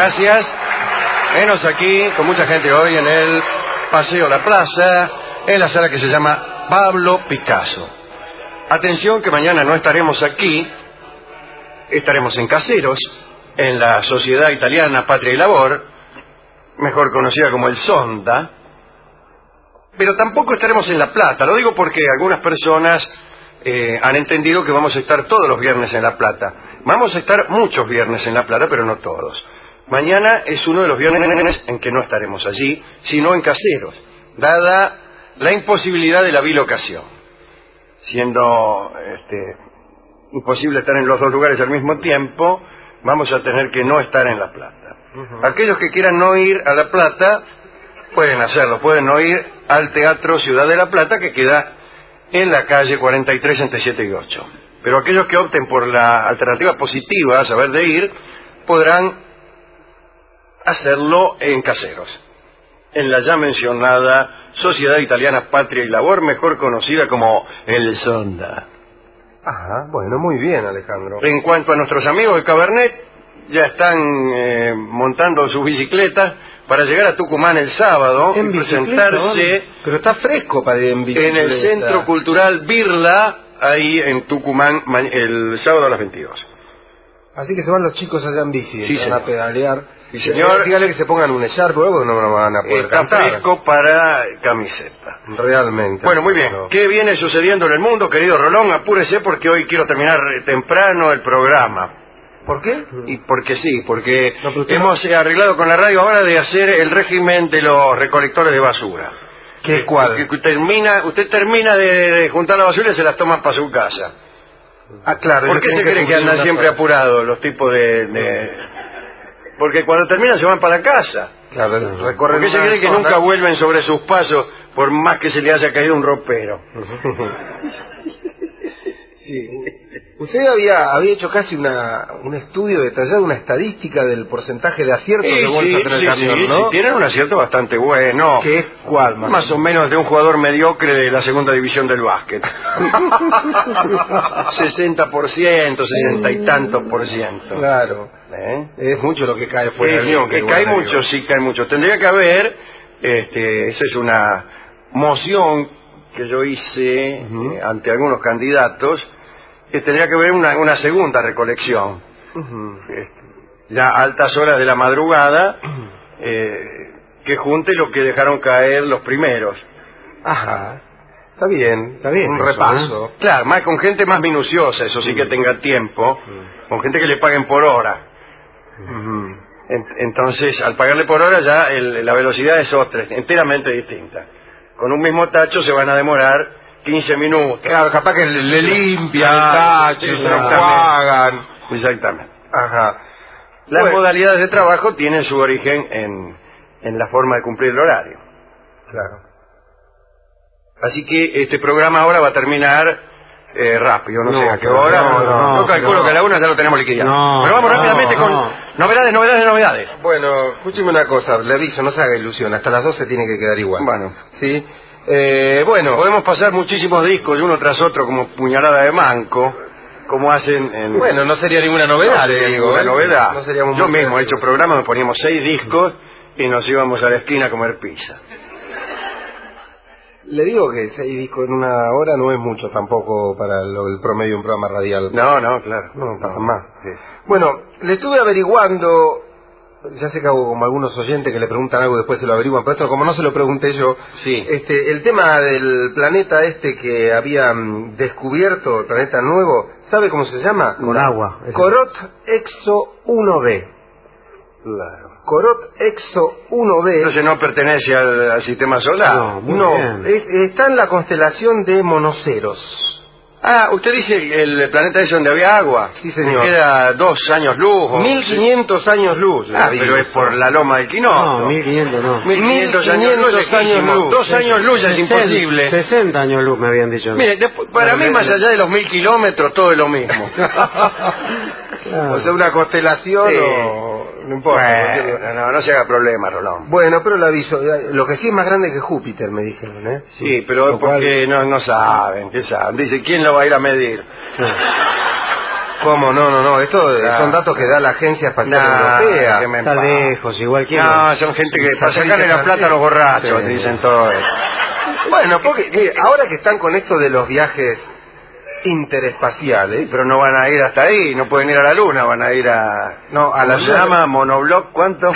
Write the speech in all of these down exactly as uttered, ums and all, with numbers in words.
gracias. Venos aquí con mucha gente hoy en el Paseo La Plaza, en la sala que se llama Pablo Picasso. Atención que mañana no estaremos aquí, estaremos en Caseros, en la Sociedad Italiana Patria y Labor, mejor conocida como el Sonda, pero tampoco estaremos en La Plata. Lo digo porque algunas personas eh, han entendido que vamos a estar todos los viernes en La Plata. Vamos a estar muchos viernes en La Plata, pero no todos. Mañana es uno de los viernes en que no estaremos allí, sino en Caseros, dada la imposibilidad de la bilocación. Siendo este, imposible estar en los dos lugares al mismo tiempo, vamos a tener que no estar en La Plata. Uh-huh. Aquellos que quieran no ir a La Plata pueden hacerlo, pueden no ir al Teatro Ciudad de La Plata, que queda en la calle cuarenta y tres entre siete y ocho. Pero aquellos que opten por la alternativa positiva, a saber de ir, podrán hacerlo en Caseros, en la ya mencionada Sociedad Italiana Patria y Labor, mejor conocida como el Sonda. Ajá, bueno, muy bien, Alejandro. En cuanto a nuestros amigos de Cabernet, ya están eh, montando sus bicicletas para llegar a Tucumán el sábado y presentarse. Pero está fresco para ir en bicicleta. En el Centro Cultural Birla, ahí en Tucumán, el sábado a las veintidós. Así que se van los chicos allá en bici, sí, van a pedalear. Sí, señor. Dígale que se pongan un echarpe, luego no lo van a poder Está cantar. fresco para camiseta. Realmente. Bueno, muy bien. Pero... ¿Qué viene sucediendo en el mundo, querido Rolón? Apúrese porque hoy quiero terminar temprano el programa. ¿Por qué? Y porque sí, porque no, hemos no... arreglado con la radio ahora de hacer el régimen de los recolectores de basura. ¿Qué cuál? Usted termina, usted termina de juntar la basura y se las toma para su casa. Ah, claro. ¿Por qué se cree que andan siempre apurados los tipos de, de...? Porque cuando terminan se van para la casa. Claro, ¿Por qué se cree que nunca vuelven sobre sus pasos por más que se le haya caído un ropero? Sí. Usted había había hecho casi una un estudio detallado, una estadística del porcentaje de aciertos sí, de bolsas sí, en el sí, camión, sí, ¿no? Sí, tienen un acierto bastante bueno. ¿Qué es cuál? Más, más o menos de un jugador mediocre de la segunda división del básquet. sesenta por ciento, sesenta y tantos por ciento. Claro. ¿Eh? Es mucho lo que cae fuera sí, del guión. Que, que cae mucho, sí, cae mucho. Tendría que haber, este, esa es una moción que yo hice uh-huh. eh, ante algunos candidatos, que tendría que haber una, una segunda recolección. Uh-huh. Este, ya a altas horas de la madrugada, eh, que junte lo que dejaron caer los primeros. Ajá. Está bien, está bien. Un eso, repaso. ¿eh? Claro, más con gente más minuciosa, eso sí, sí que tenga tiempo, uh-huh. con gente que le paguen por hora. Uh-huh. Entonces, al pagarle por hora ya el, la velocidad es otra, enteramente distinta. Con un mismo tacho se van a demorar quince minutos. Claro, capaz que le, le limpian el tacho, se lo enjuagan. Exactamente. Ajá. Las bueno. modalidades de trabajo tienen su origen en, en la forma de cumplir el horario. Claro. Así que este programa ahora va a terminar eh, rápido, no, no sé a qué hora. No, no, no, yo calculo no. que a la una ya lo tenemos liquidado. No, Pero vamos no, rápidamente no. con novedades, novedades, novedades. Bueno, escúcheme una cosa, le aviso, no se haga ilusión, hasta las doce tiene que quedar igual. Bueno. Sí. Eh, bueno. Podemos pasar muchísimos discos, uno tras otro, como puñalada de manco, como hacen en... Bueno, no sería ninguna novedad, no sería digo, ninguna ¿eh? novedad. No seríamos yo mismo he hecho programas, nos poníamos seis discos y nos íbamos a la esquina a comer pizza. Le digo que seis discos en una hora no es mucho tampoco para lo, el promedio de un programa radial. No, no, claro. No, pasa más. Sí. Bueno, le estuve averiguando, ya sé que hago como algunos oyentes que le preguntan algo y después se lo averiguan, pero esto como no se lo pregunté yo, sí. este, el tema del planeta este que habían descubierto, el planeta nuevo, ¿sabe cómo se llama? Con agua. Corot Exo uno b. Claro. Corot Exo uno b. Entonces no pertenece al, al sistema solar. No, no es, está en la constelación de Monoceros. Ah, usted dice el, el planeta ese donde había agua. Sí, señor. Me queda dos años luz. O... mil quinientos años luz. Ah, pero es por la loma del Quinoto. No, mil quinientos no. mil quinientos años luz. años luz. Dos años luz ya es imposible. sesenta años luz me habían dicho. Mire, después, para no, mí, más allá de los mil kilómetros, todo es lo mismo. Claro. O sea, una constelación sí. o... No importa. Bueno, no, no, no se haga problema, Rolón. Bueno, pero le aviso. Lo que sí es más grande que Júpiter, me dijeron, ¿eh? Sí, pero lo porque cual... no, no saben, ¿qué saben? Dice, ¿quién lo va a ir a medir? Sí. ¿Cómo? No, no, no. Esto Claro. son datos que da la Agencia Espacial Nah, Europea. que me Está empape. lejos, igual que... No, son gente que para sacarle la plata a los borrachos, Sí. dicen todo eso. Bueno, porque mire, ahora que están con esto de los viajes interespaciales, Pero no van a ir hasta ahí, no pueden ir a la luna, van a ir a... no, a la ¿Cómo se llama? ¿Monobloc? ¿Cuánto?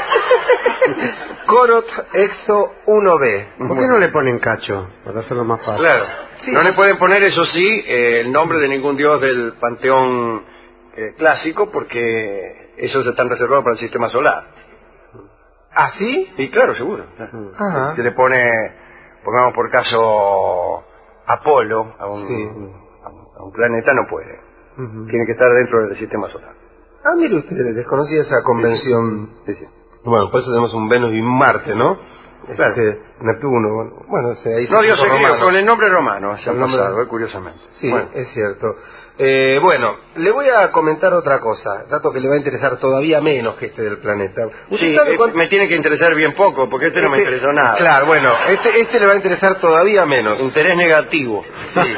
Corot Exo uno B. ¿Por qué no le ponen cacho? Para hacerlo más fácil. Claro. Sí, no no le sé. pueden poner, eso sí, eh, el nombre de ningún dios del panteón eh, clásico, porque esos están reservados para el sistema solar. ¿Ah, sí? Y claro, seguro. Ajá. Se le pone, pongamos por caso, Apolo a un, Sí. a un planeta, no puede. Ujú. Tiene que estar dentro del sistema solar. Ah, mire usted, desconocía esa convención. Sí, sí. Bueno, por eso tenemos un Venus y un Marte, ¿no? Claro. Este, Neptuno, bueno, bueno se- ahí se No, Dios puso griego, romano. con el nombre romano se El han nombre- pasado, eh, curiosamente. Sí, Bueno. es cierto. Eh, bueno, le voy a comentar otra cosa, dato que le va a interesar todavía menos que este del planeta. ¿Usted Sí, sabe eh, cuánto- me tiene que interesar bien poco, porque este, no me este- interesó nada. Claro, bueno, este, este le va a interesar todavía menos. Interés negativo. Sí.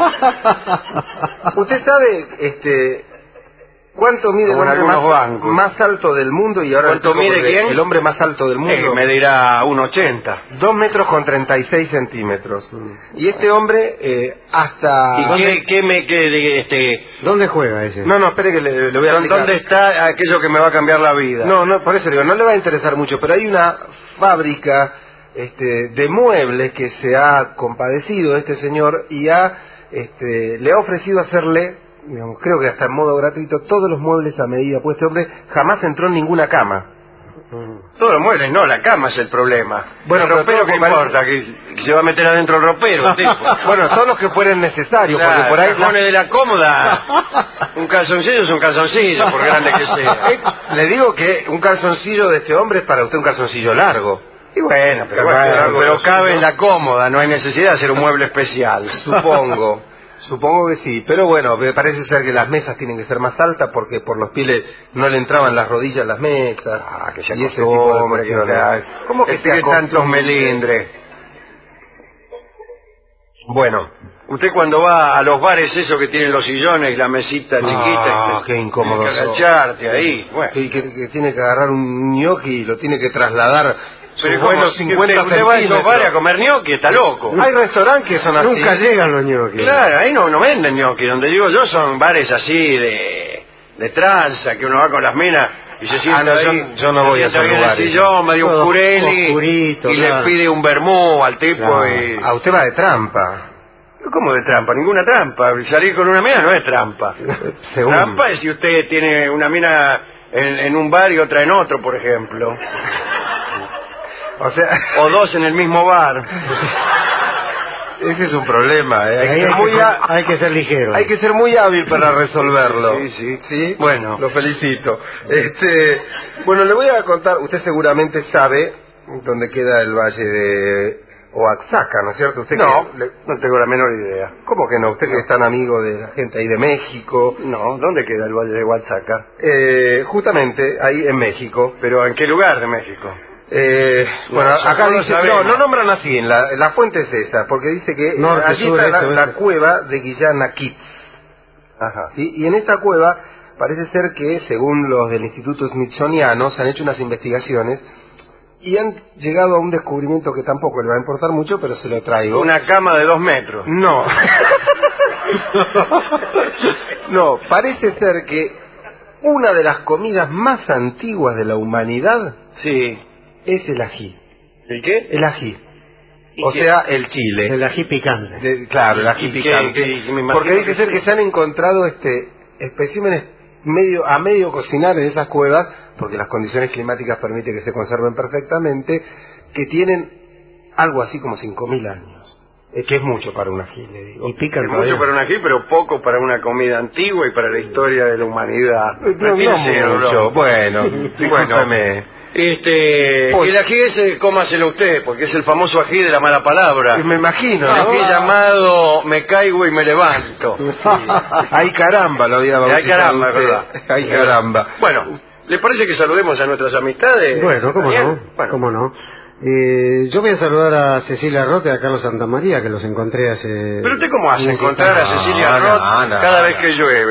¿Usted sabe este, cuánto mide el Como en hombre algunos más, bancos. más alto del mundo? Y ahora ¿Cuánto le explico mide por qué. quién? El hombre más alto del Eh, mundo. me dirá uno ochenta. Dos metros con treinta y seis centímetros. Y este hombre eh, hasta... ¿Y qué, qué me qué, este, ¿Dónde juega ese? No, no, espere que le, le voy a ¿dónde explicar. está aquello que me va a cambiar la vida? No, no, por eso le digo, no le va a interesar mucho, pero hay una fábrica este, de muebles que se ha compadecido de este señor y ha, este, le ha ofrecido hacerle, digamos, creo que hasta en modo gratuito, todos los muebles a medida, pues este hombre jamás entró en ninguna cama. Todos los muebles, no, la cama es el problema. Bueno, el pero ropero, todo ¿qué parece- importa? Que, que se va a meter adentro el ropero, el tipo. Bueno, todos los que fueran necesarios, Claro, porque por ahí... cajones de la cómoda. Un calzoncillo es un calzoncillo, por grande que sea. Eh, le digo que un calzoncillo de este hombre es para usted un calzoncillo largo. Y bueno, pero, Bueno, bueno, algo pero así, cabe ¿no? en la cómoda, no hay necesidad de hacer un mueble especial. Supongo, supongo que sí, pero bueno, me parece ser que las mesas tienen que ser más altas porque por los pies le- no le entraban las rodillas a las mesas. Ah, que se y ese tipo de acostumbre, que cuestiones. sea- ¿Cómo que este se que tantos acostumbre? melindres. Bueno, Usted cuando va a los bares esos que tienen los sillones y la mesita chiquita, Ah, qué incómodo tienes que sos. agacharte ahí. Bueno. que, que- que tiene que agarrar un ñoqui y lo tiene que trasladar Pero sus ¿cómo? buenos Si cincuenta usted, usted va a esos centímetros. bares a comer gnocchi, está loco. Hay restaurantes que son así. Nunca llegan los ñoquis. Claro, ahí no, no venden gnocchi. Donde digo yo son bares así de, de tranza, que uno va con las minas y se sienta Ah, no, yo- ahí. yo no se voy a sienta esos ahí en el lugares. sillón, medio Todo oscureli, oscurito, y claro. le pide un vermú al tipo Claro. y... A usted va de trampa. ¿Cómo de trampa? Ninguna trampa. Salir con una mina no es trampa. Según. Trampa es si usted tiene una mina en, en un bar y otra en otro, por ejemplo. O sea, O dos en el mismo bar. ese es un problema. ¿eh? Hay, Ahí que ser hay, muy que ser, ha- hay que ser ligero. hay que ser muy hábil para resolverlo. Sí, sí. ¿Sí? Bueno. Lo felicito. Este, bueno, le voy a contar, usted seguramente sabe dónde queda el valle de Oaxaca, ¿no es cierto? Usted No, que le- no tengo la menor idea. ¿Cómo que no? Usted que es tan amigo de la gente ahí de México. No, ¿dónde queda el Valle de Oaxaca? Eh, justamente ahí en México. ¿Pero en qué lugar de México? Eh, No, bueno, eso acá no lo dice, sabemos. no, no nombran así, en la, la fuente es esa, porque dice que Norte, allí sur, está la, este, la oeste. cueva de Guillanaquit. Ajá. ¿Sí? Y en esta cueva parece ser que, según los del Instituto Smithsoniano, se han hecho unas investigaciones y han llegado a un descubrimiento que tampoco le va a importar mucho, pero se lo traigo. Una cama de dos metros. No. No, parece ser que una de las comidas más antiguas de la humanidad Sí. es el ají. ¿Y qué? El ají. ¿Y O qué? sea, el chile. El ají picante. De- claro, el ají ¿Y qué? picante. ¿Qué? Me imagino Porque dice que ser sí. que se han encontrado este especímenes medio a medio cocinar en esas cuevas, porque las condiciones climáticas permiten que se conserven perfectamente, que tienen algo así como cinco mil años. Es que es mucho para un ají, le digo. Y pican Es todavía. mucho para un ají, pero poco para una comida antigua y para la historia de la humanidad. No, no Retírese, mucho. Rolón. Bueno, discúlpeme. Este, Uy. el ají ese, cómaselo usted, porque es el famoso ají de la mala palabra. Me imagino, El ¿no? ají llamado me caigo y me levanto. Ay caramba, lo había Ay bautizado caramba, es usted. verdad. Ay caramba. Bueno, ¿le parece que saludemos a nuestras amistades? Bueno, cómo Daniel? no, Bueno, cómo no. Eh, yo voy a saludar a Cecilia Roth y a Carlos Santamaría, que los encontré hace... pero usted cómo hace un encontrar a instante. Cecilia No, Roth no, no, cada no. vez que llueve.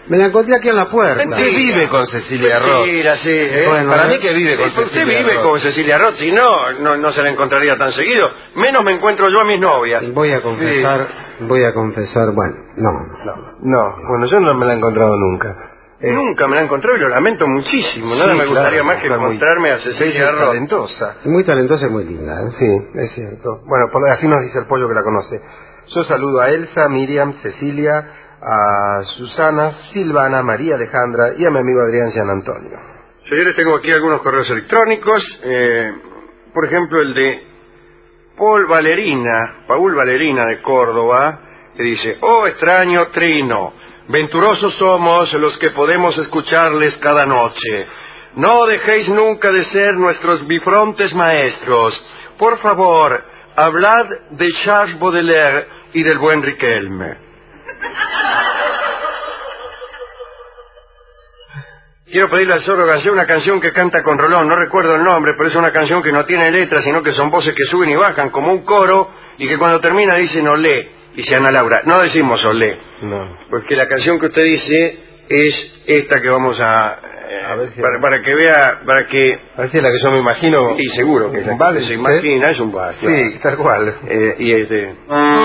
Me la encontré aquí en la puerta. Usted vive con Cecilia Roth. Mentira, sí. ¿eh? Bueno, Para mí que vive con Usted Cecilia vive Roth. con Cecilia Roth, si no, no, no se la encontraría tan seguido. Menos me encuentro yo a mis novias. Voy a confesar, voy a confesar, bueno, no, No, no, bueno, yo no me la he encontrado nunca. Eh, Nunca me la he encontrado y lo lamento muchísimo. Nada sí, me gustaría claro, más que está muy- encontrarme a es Cecilia Roth. talentosa. muy talentosa y muy linda, ¿eh? Sí, es cierto. Bueno, por, así nos dice el pollo que la conoce. Yo saludo a Elsa, Miriam, Cecilia, a Susana, Silvana, María Alejandra y a mi amigo Adrián Gian Antonio. Señores, tengo aquí algunos correos electrónicos. Eh, por ejemplo, el de Paul Valerina, Paul Valerina de Córdoba, que dice: oh extraño trino, venturosos somos los que podemos escucharles cada noche. No dejéis nunca de ser nuestros bifrontes maestros. Por favor, hablad de Charles Baudelaire y del buen Riquelme. Quiero pedirle al Zorro García una canción que canta con Rolón, no recuerdo el nombre, pero es una canción que no tiene letra, sino que son voces que suben y bajan como un coro, y que cuando termina dicen olé, dice Ana Laura. No decimos olé, No. porque la canción que usted dice es esta que vamos a... eh, A ver si- para, para que vea, para que... A ver si es la que yo me imagino. Y seguro que es la vale, que se ¿sí? imagina, es un bar. Sí, tal cual. Eh, y este...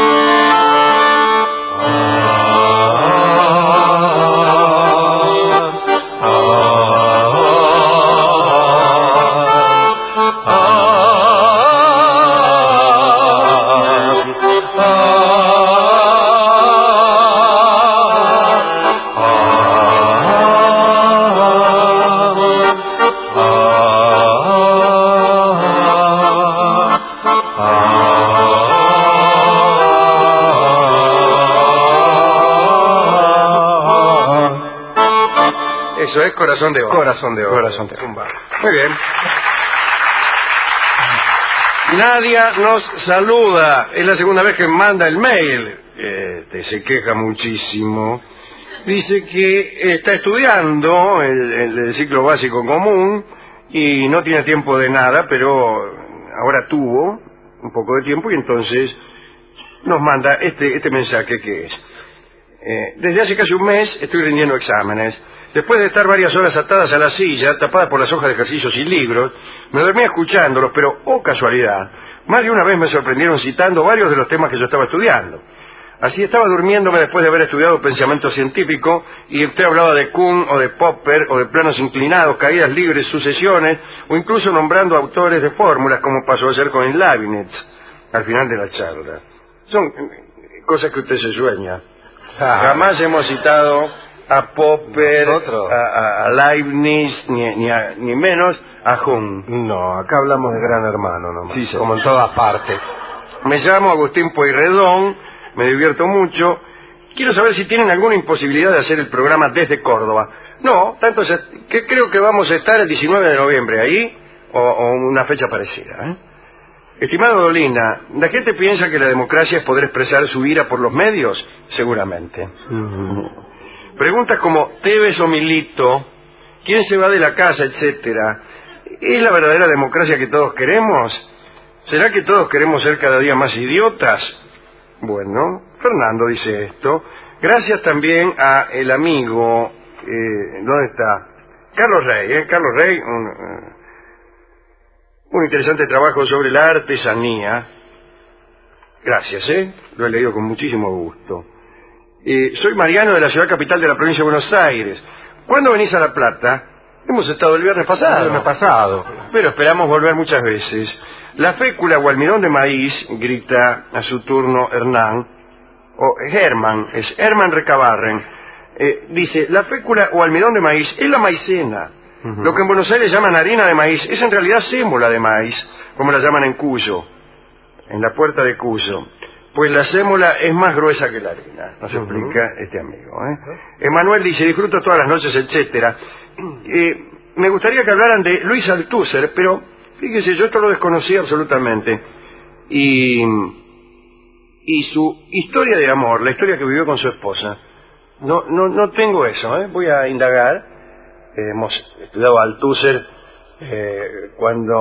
Eso es Corazón de Oro. Corazón de Oro. Corazón de Oro. Es un bar. Muy bien. Nadia nos saluda. Es la segunda vez que manda el mail. Este, se queja muchísimo. Dice que está estudiando el, el- el ciclo básico común y no tiene tiempo de nada, pero ahora tuvo un poco de tiempo y entonces nos manda este, este mensaje que es: Eh, desde hace casi un mes estoy rindiendo exámenes. Después de estar varias horas atadas a la silla, tapada por las hojas de ejercicios y libros, me dormí escuchándolos, pero, oh casualidad, más de una vez me sorprendieron citando varios de los temas que yo estaba estudiando. Así estaba durmiéndome después de haber estudiado pensamiento científico, y usted hablaba de Kuhn o de Popper, o de planos inclinados, caídas libres, sucesiones, o incluso nombrando autores de fórmulas, como pasó a ser con Leibniz, al final de la charla. Son eh, cosas que usted se sueña. Ah, Jamás hemos citado a Popper, Nosotros. a, a- a Leibniz, ni, ni, a- ni menos a Kuhn. No, acá hablamos de Gran Hermano nomás. Sí, señor. Como en todas partes. Me llamo Agustín Pueyrredón, me divierto mucho. Quiero saber si tienen alguna imposibilidad de hacer el programa desde Córdoba. No, tanto se- que creo que vamos a estar el diecinueve de noviembre ahí, o, o una fecha parecida. ¿eh? Estimado Dolina, ¿la gente piensa que la democracia es poder expresar su ira por los medios? Seguramente. Preguntas como Tevez o Milito, quién se va de la casa, etcétera, ¿es la verdadera democracia que todos queremos? ¿Será que todos queremos ser cada día más idiotas? Bueno, Fernando dice esto. Gracias también a el amigo, eh, ¿dónde está? Carlos Rey, ¿eh? Carlos Rey, un, eh, un interesante trabajo sobre la artesanía. Gracias, ¿eh? Lo he leído con muchísimo gusto. Eh, soy Mariano de la ciudad capital de la provincia de Buenos Aires. ¿Cuándo venís a La Plata? Hemos estado el viernes pasado. El viernes pasado. Pero esperamos volver muchas veces. La fécula o almidón de maíz, grita a su turno Hernán, o Herman, es Herman Recabarren, eh, dice, la fécula o almidón de maíz es la maicena. Ujú. Lo que en Buenos Aires llaman harina de maíz es en realidad sémola de maíz, como la llaman en Cuyo, en la puerta de Cuyo. Pues la sémola es más gruesa que la harina, nos Ujú. explica este amigo. ¿eh? Emanuel dice, disfruto todas las noches, etcétera. Eh, me gustaría que hablaran de Luis Althusser, pero fíjese, yo esto lo desconocí absolutamente. Y, y su historia de amor, la historia que vivió con su esposa, no, no, no tengo eso, ¿eh? Voy a indagar. Eh, hemos estudiado a Althusser eh, cuando...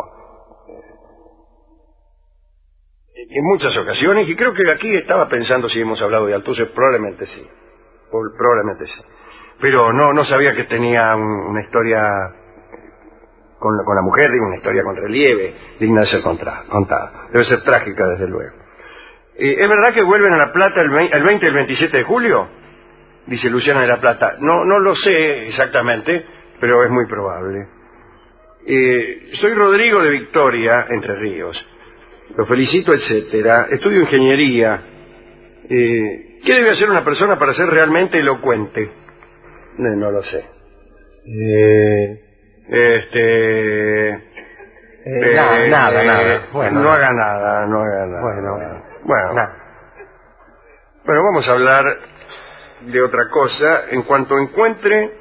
en muchas ocasiones, y creo que aquí estaba pensando si hemos hablado de Althusser, probablemente sí, probablemente sí. pero no no sabía que tenía un, una historia con la, con la mujer, digo, una historia con relieve, digna de ser contra, contada. Debe ser trágica, desde luego. Eh, ¿Es verdad que vuelven a La Plata el, el veinte y el veintisiete de julio? Dice Luciana de La Plata. No, no lo sé exactamente, pero es muy probable. Eh, soy Rodrigo de Victoria, Entre Ríos. Lo felicito, etcétera. Estudio ingeniería. Eh, ¿Qué debe hacer una persona para ser realmente elocuente? No, no lo sé. Eh, Este... eh, nada, nada, nada. Bueno, no haga nada, no haga nada. Bueno, Bueno, nada. bueno, vamos a hablar de otra cosa. En cuanto encuentre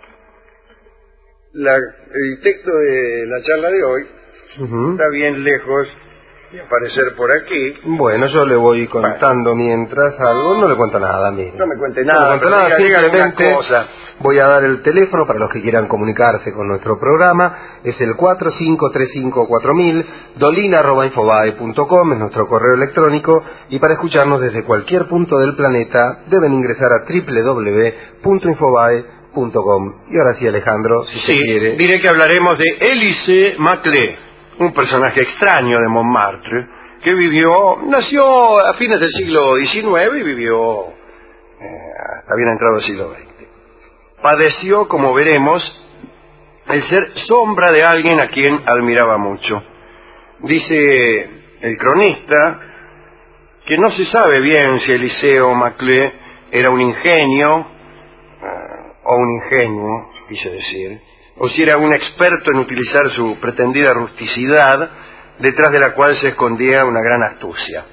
la, el texto de la charla de hoy, Ujú. está bien lejos de aparecer por aquí. Bueno, yo le voy contando mientras algo. No le cuento nada, mire. No me cuente No nada, le cuento pero nada, diga- diga alguna simplemente cosa. voy a dar el teléfono para los que quieran comunicarse con nuestro programa. Es el cuatro cinco tres cinco cuatro mil, dolina arroba infobae punto com, es nuestro correo electrónico, y para escucharnos desde cualquier punto del planeta deben ingresar a doble u doble u doble u punto infobae punto com. Y ahora sí, Alejandro, si se Sí, quiere. diré que hablaremos de Élise Maclé, un personaje extraño de Montmartre, que vivió, nació a fines del siglo diecinueve y vivió eh, hasta bien entrado el siglo veinte. Padeció, como veremos, el ser sombra de alguien a quien admiraba mucho. Dice el cronista que no se sabe bien si Eliseo Maclé era un ingenio eh, o un ingenuo, quise decir, o si era un experto en utilizar su pretendida rusticidad, detrás de la cual se escondía una gran astucia.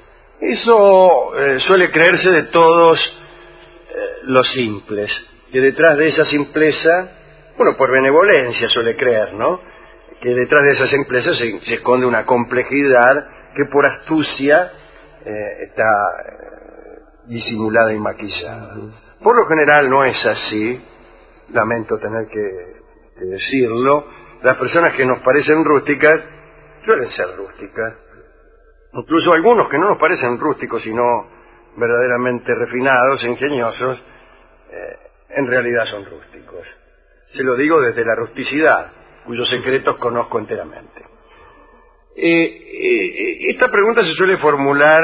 Eso eh, suele creerse de todos eh, los simples, que detrás de esa simpleza, bueno, por benevolencia suele creer, ¿no?, que detrás de esa simpleza se, se esconde una complejidad que por astucia eh, está eh, disimulada y maquillada. Por lo general no es así, lamento tener que que decirlo. Las personas que nos parecen rústicas suelen ser rústicas, incluso algunos que no nos parecen rústicos sino verdaderamente refinados, ingeniosos, eh, en realidad son rústicos. Se lo digo desde la rusticidad, cuyos secretos conozco enteramente. Eh, eh, esta pregunta se suele formular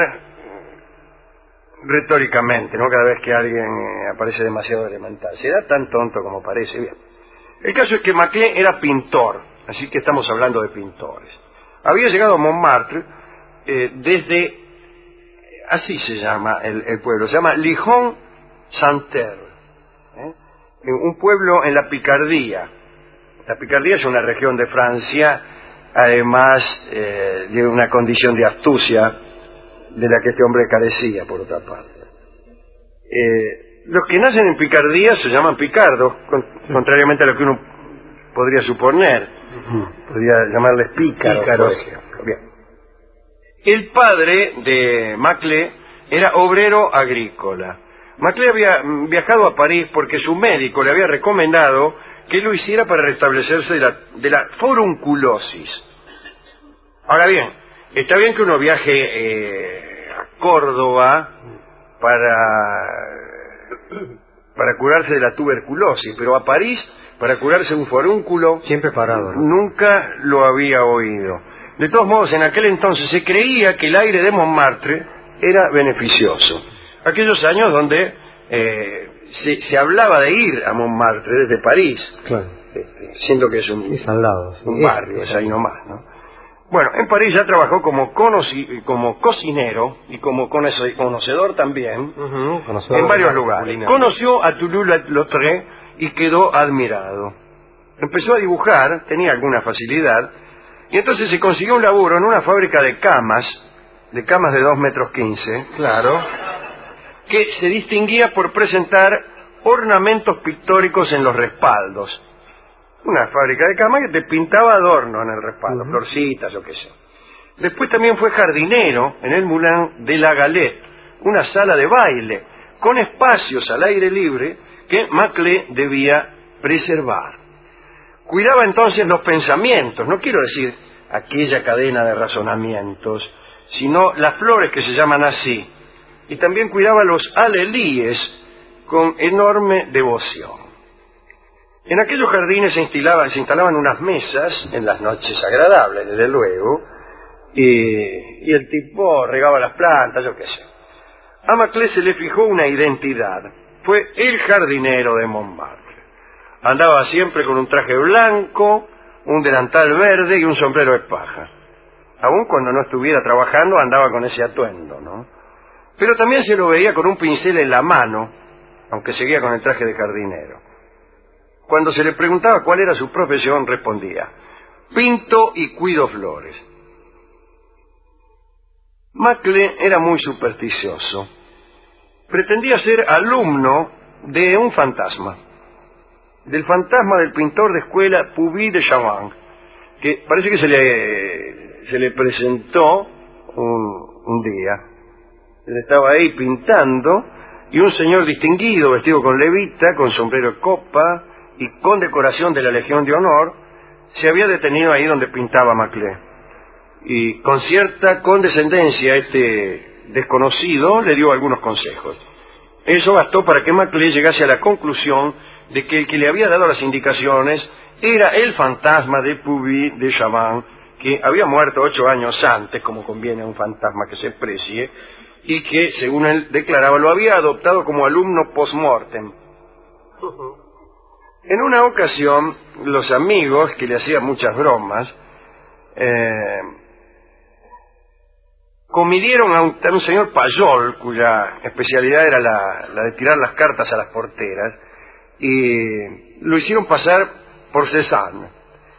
retóricamente, ¿no?, cada vez que alguien eh, aparece demasiado elemental. ¿Será tan tonto como parece? Bien. El caso es que Maclé era pintor, así que estamos hablando de pintores. Había llegado a Montmartre eh, desde, así se llama el, el pueblo, se llama Lijon-Santerre, ¿eh? un pueblo en la Picardía. La Picardía es una región de Francia, además eh, de una condición de astucia de la que este hombre carecía, por otra parte. Eh, Los que nacen en Picardía se llaman picardos, con, sí. contrariamente a lo que uno podría suponer. Uh-huh. Podría llamarles pícaros, Pícaros. por ejemplo. Bien. El padre de Maclé era obrero agrícola. Maclé había viajado a París porque su médico le había recomendado que lo hiciera para restablecerse de la, de la forunculosis. Ahora bien, está bien que uno viaje eh, a Córdoba para... para curarse de la tuberculosis, pero a París para curarse un forúnculo siempre parado, ¿no? Nunca lo había oído. De todos modos, en aquel entonces se creía que el aire de Montmartre era beneficioso. Aquellos años donde eh, se, se hablaba de ir a Montmartre desde París, claro. este, siendo que es un, es al lado, sí. un barrio, es, es ahí nomás, ¿no? Bueno, en París ya trabajó como, conoci como cocinero y como conocedor también, uh-huh, conocedor en varios lugares. Culinario. Conoció a Toulouse-Lautrec y quedó admirado. Empezó a dibujar, tenía alguna facilidad, y entonces se consiguió un laburo en una fábrica de camas, de camas de dos metros quince, claro, que se distinguía por presentar ornamentos pictóricos en los respaldos. Una fábrica de camas que te pintaba adorno en el respaldo, uh-huh. florcitas o qué sé. Después también fue jardinero en el Moulin de la Galette, una sala de baile, con espacios al aire libre que Maclé debía preservar. Cuidaba entonces los pensamientos, no quiero decir aquella cadena de razonamientos, sino las flores que se llaman así. Y también cuidaba los alelíes, con enorme devoción. En aquellos jardines se instalaban, se instalaban unas mesas en las noches agradables, desde luego, y, y el tipo regaba las plantas, yo qué sé. A Maclé se le fijó una identidad. Fue el jardinero de Montmartre. Andaba siempre con un traje blanco, un delantal verde y un sombrero de paja. Aun cuando no estuviera trabajando andaba con ese atuendo, ¿no? Pero también se lo veía con un pincel en la mano, aunque seguía con el traje de jardinero. Cuando se le preguntaba cuál era su profesión, respondía: pinto y cuido flores. Maclé era muy supersticioso. Pretendía ser alumno de un fantasma, del fantasma del pintor de escuela Puvis de Chavannes, que parece que se le, se le presentó un, un día. Él estaba ahí pintando y un señor distinguido, vestido con levita, con sombrero de copa y con decoración de la Legión de Honor, se había detenido ahí donde pintaba Maclé. Y con cierta condescendencia este desconocido le dio algunos consejos. Eso bastó para que Maclé llegase a la conclusión de que el que le había dado las indicaciones era el fantasma de Puvis de Chavannes, que había muerto ocho años antes, como conviene a un fantasma que se precie, y que, según él declaraba, lo había adoptado como alumno post-mortem. En una ocasión, los amigos, que le hacían muchas bromas, eh, comidieron a un, a un señor Pajol, cuya especialidad era la, la de tirar las cartas a las porteras, y lo hicieron pasar por Cézanne.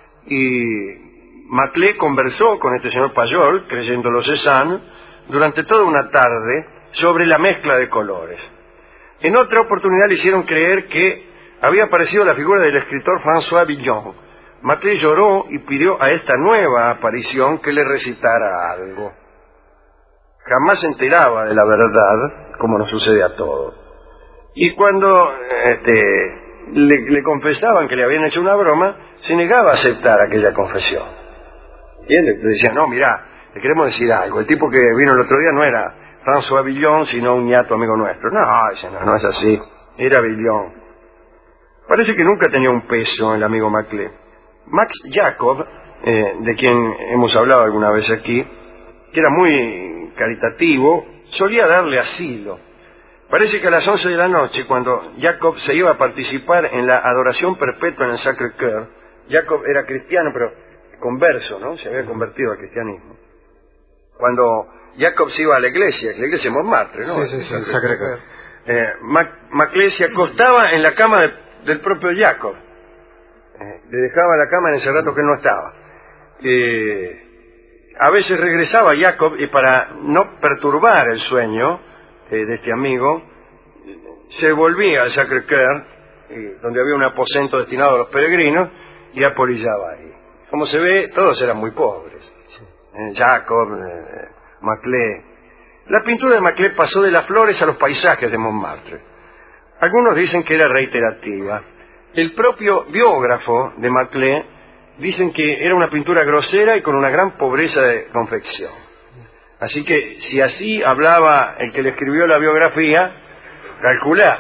Y Maclé conversó con este señor Pajol, creyéndolo Cézanne, durante toda una tarde sobre la mezcla de colores. En otra oportunidad le hicieron creer que había aparecido la figura del escritor François Villon. Maclé lloró y pidió a esta nueva aparición que le recitara algo. Jamás se enteraba de la verdad, como nos sucede a todos. Y cuando este, le, le confesaban que le habían hecho una broma, se negaba a aceptar aquella confesión. ¿Entiendes? Le decía: no, mirá, le queremos decir algo. El tipo que vino el otro día no era François Villon, sino un ñato amigo nuestro. No, dice, no, no es así. Era Villon. Parece que nunca tenía un peso el amigo Maclé. Max Jacob, eh, de quien hemos hablado alguna vez aquí, que era muy caritativo, solía darle asilo. Parece que a las once de la noche, cuando Jacob se iba a participar en la adoración perpetua en el Sacré-Cœur, Jacob era cristiano, pero converso, ¿no? Se había convertido al cristianismo. Cuando Jacob se iba a la iglesia, la iglesia de Montmartre, ¿no? Sí, sí, sí, el Sacré-Cœur. Eh, Maclé se acostaba en la cama de, del propio Jacob. Eh, le dejaba la cama en ese rato que él no estaba. Eh, a veces regresaba Jacob y para no perturbar el sueño eh, de este amigo, se volvía al Sacré-Cœur, eh, donde había un aposento destinado a los peregrinos, y apolillaba ahí. Como se ve, todos eran muy pobres. Eh, Jacob, eh, Maclé. La pintura de Maclé pasó de las flores a los paisajes de Montmartre. Algunos dicen que era reiterativa. El propio biógrafo de Maclé dicen que era una pintura grosera y con una gran pobreza de confección. Así que si así hablaba el que le escribió la biografía, calculá.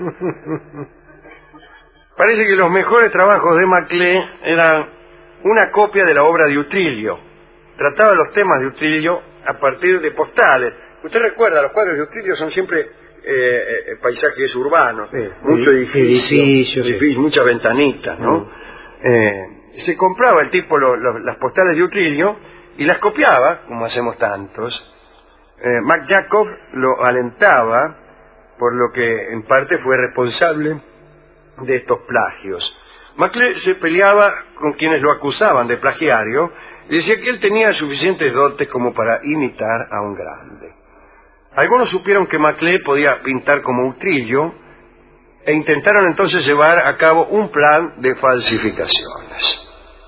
Parece que los mejores trabajos de Maclé eran una copia de la obra de Utrillo. Trataba los temas de Utrillo a partir de postales. Usted recuerda, los cuadros de Utrillo son siempre eh, eh, paisajes urbanos, sí, mucho edificio, edificio, edificio sí. Muchas ventanitas, ¿no? Mm. Eh, se compraba el tipo lo, lo, las postales de Utrillo y las copiaba, como hacemos tantos. Eh, Mac Jacob lo alentaba, por lo que en parte fue responsable de estos plagios. Maclé se peleaba con quienes lo acusaban de plagiario y decía que él tenía suficientes dotes como para imitar a un grande. Algunos supieron que Maclé podía pintar como Utrillo e intentaron entonces llevar a cabo un plan de falsificaciones.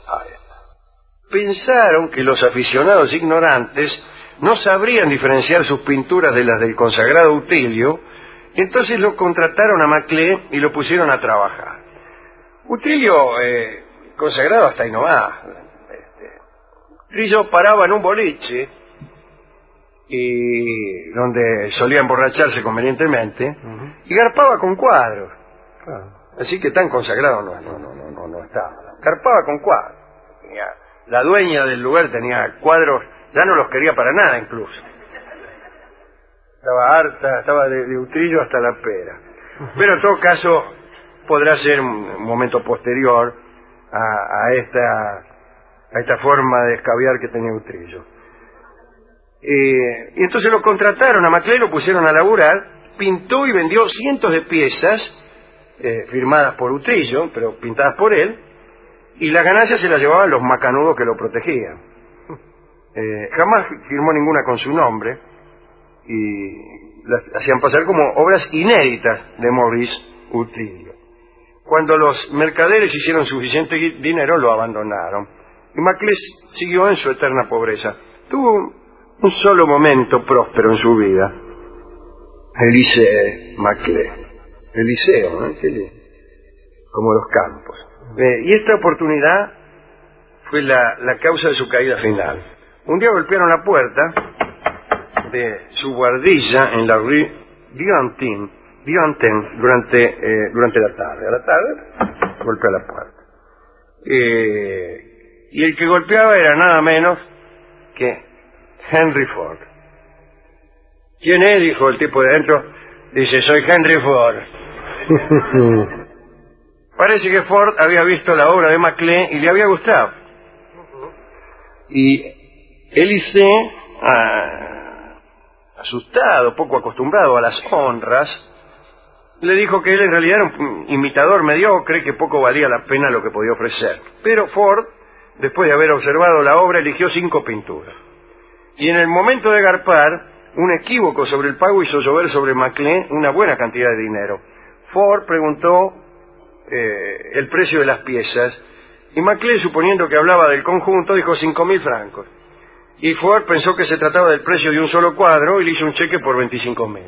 Pensaron que los aficionados ignorantes no sabrían diferenciar sus pinturas de las del consagrado Utrillo, entonces lo contrataron a Maclé y lo pusieron a trabajar. Utrillo, eh, consagrado hasta ahí nomás, este, Utrillo paraba en un boliche y donde solía emborracharse convenientemente, uh-huh. y garpaba con cuadros. Claro. Así que tan consagrado no, no, no, no, no, no estaba. Garpaba con cuadros. Tenía, la dueña del lugar tenía cuadros, ya no los quería para nada incluso. Estaba harta, estaba de, de Utrillo hasta la pera. Uh-huh. Pero en todo caso podrá ser un momento posterior a, a esta a esta forma de escabiar que tenía Utrillo. Eh, y entonces lo contrataron a Maclé, lo pusieron a laburar, pintó y vendió cientos de piezas eh, firmadas por Utrillo, pero pintadas por él, y las ganancias se las llevaban los macanudos que lo protegían. Eh, jamás firmó ninguna con su nombre y las hacían pasar como obras inéditas de Maurice Utrillo. Cuando los mercaderes hicieron suficiente dinero, lo abandonaron. Y Maclé siguió en su eterna pobreza. Tuvo un solo momento próspero en su vida. El Liceo Maclé. El liceo, ¿no? Como los campos. Eh, y esta oportunidad fue la, la causa de su caída final. Un día golpearon la puerta de su guardilla en la rue Viantin, Viantin durante, eh, durante la tarde. A la tarde golpeó la puerta. Eh, y el que golpeaba era nada menos que Henry Ford. ¿Quién es? Dijo el tipo de adentro. Dice, soy Henry Ford. Parece que Ford había visto la obra de Maclé y le había gustado. Y Elisée, ah, asustado, poco acostumbrado a las honras, le dijo que él en realidad era un imitador mediocre, que poco valía la pena lo que podía ofrecer. Pero Ford, después de haber observado la obra, eligió cinco pinturas. Y en el momento de garpar, un equívoco sobre el pago hizo llover sobre Maclé una buena cantidad de dinero. Ford preguntó eh, el precio de las piezas, y Maclé, suponiendo que hablaba del conjunto, dijo cinco mil francos. Y Ford pensó que se trataba del precio de un solo cuadro y le hizo un cheque por veinticinco mil.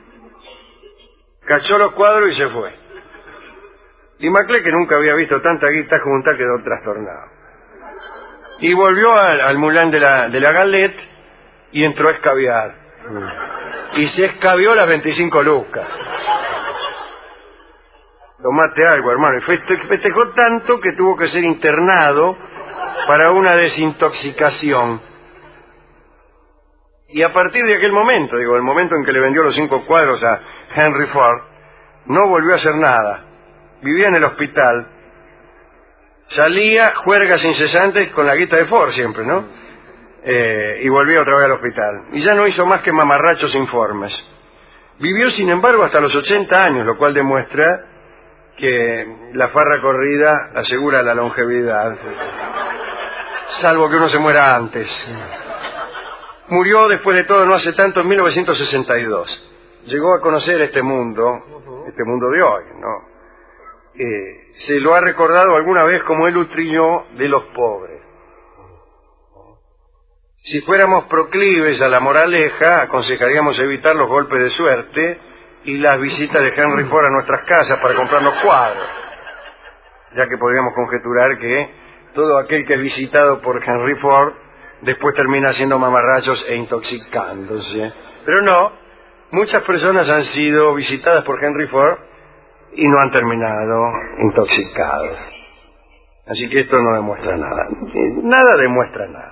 Cachó los cuadros y se fue. Y Maclé, que nunca había visto tanta guita junta, quedó trastornado. Y volvió al, al Moulin de la, de la Galette y entró a escabiar. Y se escabió las veinticinco lucas. Tomate algo, hermano. Y feste, festejó tanto que tuvo que ser internado para una desintoxicación. Y a partir de aquel momento, digo, el momento en que le vendió los cinco cuadros a Henry Ford, no volvió a hacer nada. Vivía en el hospital. Salía, juergas incesantes con la guita de Ford siempre, ¿no? Eh, y volvía otra vez al hospital. Y ya no hizo más que mamarrachos informes. Vivió, sin embargo, hasta los ochenta años, lo cual demuestra que la farra corrida asegura la longevidad, salvo que uno se muera antes. Murió, después de todo, no hace tanto, en mil novecientos sesenta y dos. Llegó a conocer este mundo, este mundo de hoy, ¿no? Eh, se lo ha recordado alguna vez como el Utrillo de los pobres. Si fuéramos proclives a la moraleja, aconsejaríamos evitar los golpes de suerte y las visitas de Henry Ford a nuestras casas para comprarnos cuadros, ya que podríamos conjeturar que todo aquel que es visitado por Henry Ford después termina haciendo mamarrachos e intoxicándose. Pero no, muchas personas han sido visitadas por Henry Ford y no han terminado intoxicados. Así que esto no demuestra nada. Nada demuestra nada.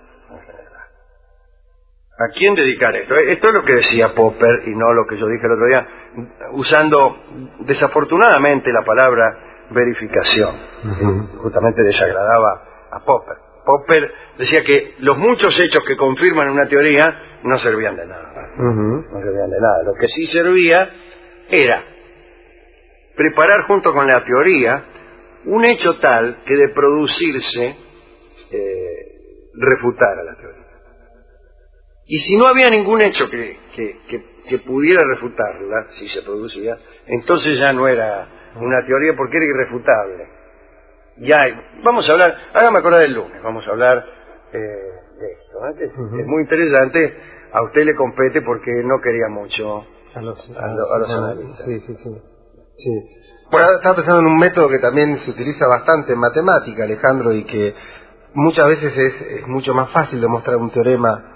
¿A quién dedicar esto? Esto es lo que decía Popper y no lo que yo dije el otro día, usando desafortunadamente la palabra verificación. Uh-huh. Justamente desagradaba a Popper. Popper decía que los muchos hechos que confirman una teoría no servían de nada. Uh-huh. No servían de nada. Lo que sí servía era preparar junto con la teoría un hecho tal que de producirse eh, refutara la teoría. Y si no había ningún hecho que, que, que, que pudiera refutarla, si se producía, entonces ya no era una teoría porque era irrefutable. Ya, vamos a hablar, hágame acordar el lunes, vamos a hablar eh, de esto, ¿no? que uh-huh. es muy interesante, a usted le compete porque no quería mucho a los, a lo, a los analistas. Sí, sí, sí. sí. Bueno, estaba pensando en un método que también se utiliza bastante en matemática, Alejandro, y que muchas veces es, es mucho más fácil demostrar un teorema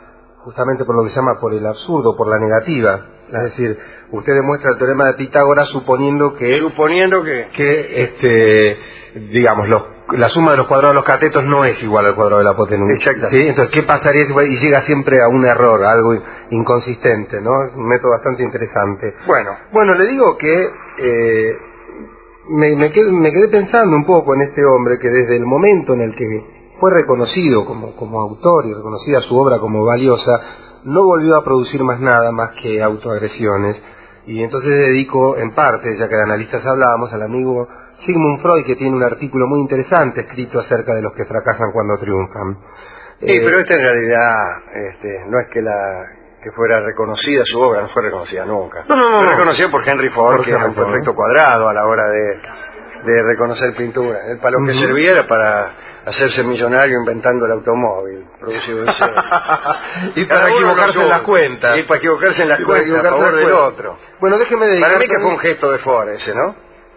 justamente por lo que se llama por el absurdo, por la negativa. Es decir, usted demuestra el teorema de Pitágoras suponiendo que... Suponiendo que... que este, digamos, los, la suma de los cuadrados de los catetos no es igual al cuadrado de la hipotenusa. Exactamente. ¿Sí? Entonces, ¿qué pasaría si y llega siempre a un error, a algo inconsistente, ¿no? Es un método bastante interesante. Bueno. Bueno, le digo que eh, me, me, quedé, me quedé pensando un poco en este hombre que desde el momento en el que fue reconocido como, como autor y reconocida su obra como valiosa, no volvió a producir más nada más que autoagresiones. Y entonces dedico en parte, ya que de analistas hablábamos, al amigo Sigmund Freud, que tiene un artículo muy interesante escrito acerca de los que fracasan cuando triunfan. Sí, eh, pero esta en realidad este, no es que la que fuera reconocida su obra, no fue reconocida nunca. No, no, no. Fue no. reconocida por Henry Ford, Por que era un Henry Ford. perfecto cuadrado a la hora de, de reconocer pintura. El para lo que Uh-huh. servía era para hacerse millonario inventando el automóvil producido en serie. y para Cada uno equivocarse lo en las suyo. cuentas. Y para equivocarse en las Y para cuentas a equivocarse favor en las del cuentas. otro. Bueno, déjeme dedicar... Para mí que fue un gesto de Ford ese, ¿no?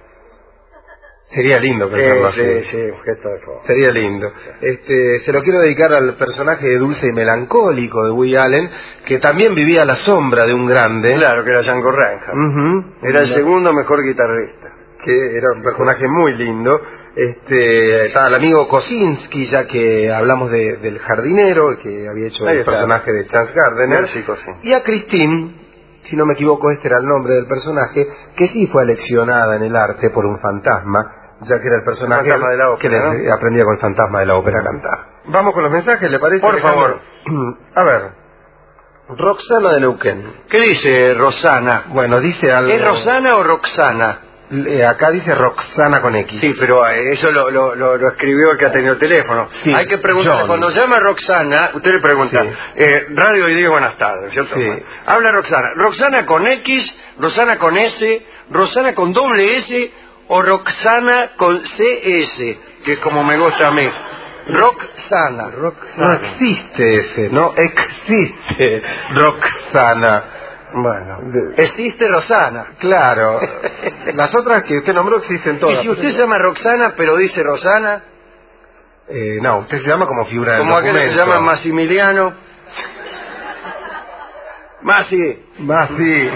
Sería lindo pensarlo Eh, sí, así. sí, un gesto de Ford. Sería lindo. Este, se lo quiero dedicar al personaje de dulce y melancólico de Woody Allen, que también vivía a la sombra de un grande. Claro, que era Django Reinhardt. Ujú. Era el segundo mejor guitarrista. Que era un personaje muy lindo. Este, estaba el amigo Kosinski, ya que hablamos de, del jardinero, que había hecho Ahí el está. personaje de Chance Gardner. Sí, Kosinski. Y a Christine, si no me equivoco, este era el nombre del personaje, que sí fue aleccionada en el arte por un fantasma, ya que era el personaje El fantasma de la ópera, que le ¿no? aprendía con el fantasma de la ópera a cantar. Vamos con los mensajes, ¿le parece? Por Alejandro? A ver, Roxana de Neuquén. ¿Qué dice Rosana? Bueno, dice algo... ¿Es Rosana o Roxana? Eh, acá dice Roxana con X. Sí, pero eh, eso lo, lo, lo, lo escribió el que ha tenido el teléfono. Sí, Hay que preguntar, John. cuando llama Roxana, usted le pregunta, Sí. eh, radio y digo buenas tardes, ¿cierto? Sí. Habla Roxana. ¿Roxana con X, Rosana con S, Rosana con doble S o Roxana con C S, que es como me gusta a mí? Roxana. No existe ese, no existe Roxana. Bueno, De- existe Rosana. Claro, las otras que usted nombró existen todas. Y si usted se llama Roxana pero dice Rosana, Eh, no, usted se llama como figura del como aquel que se documento. llama Massimiliano, Masi. Más sí.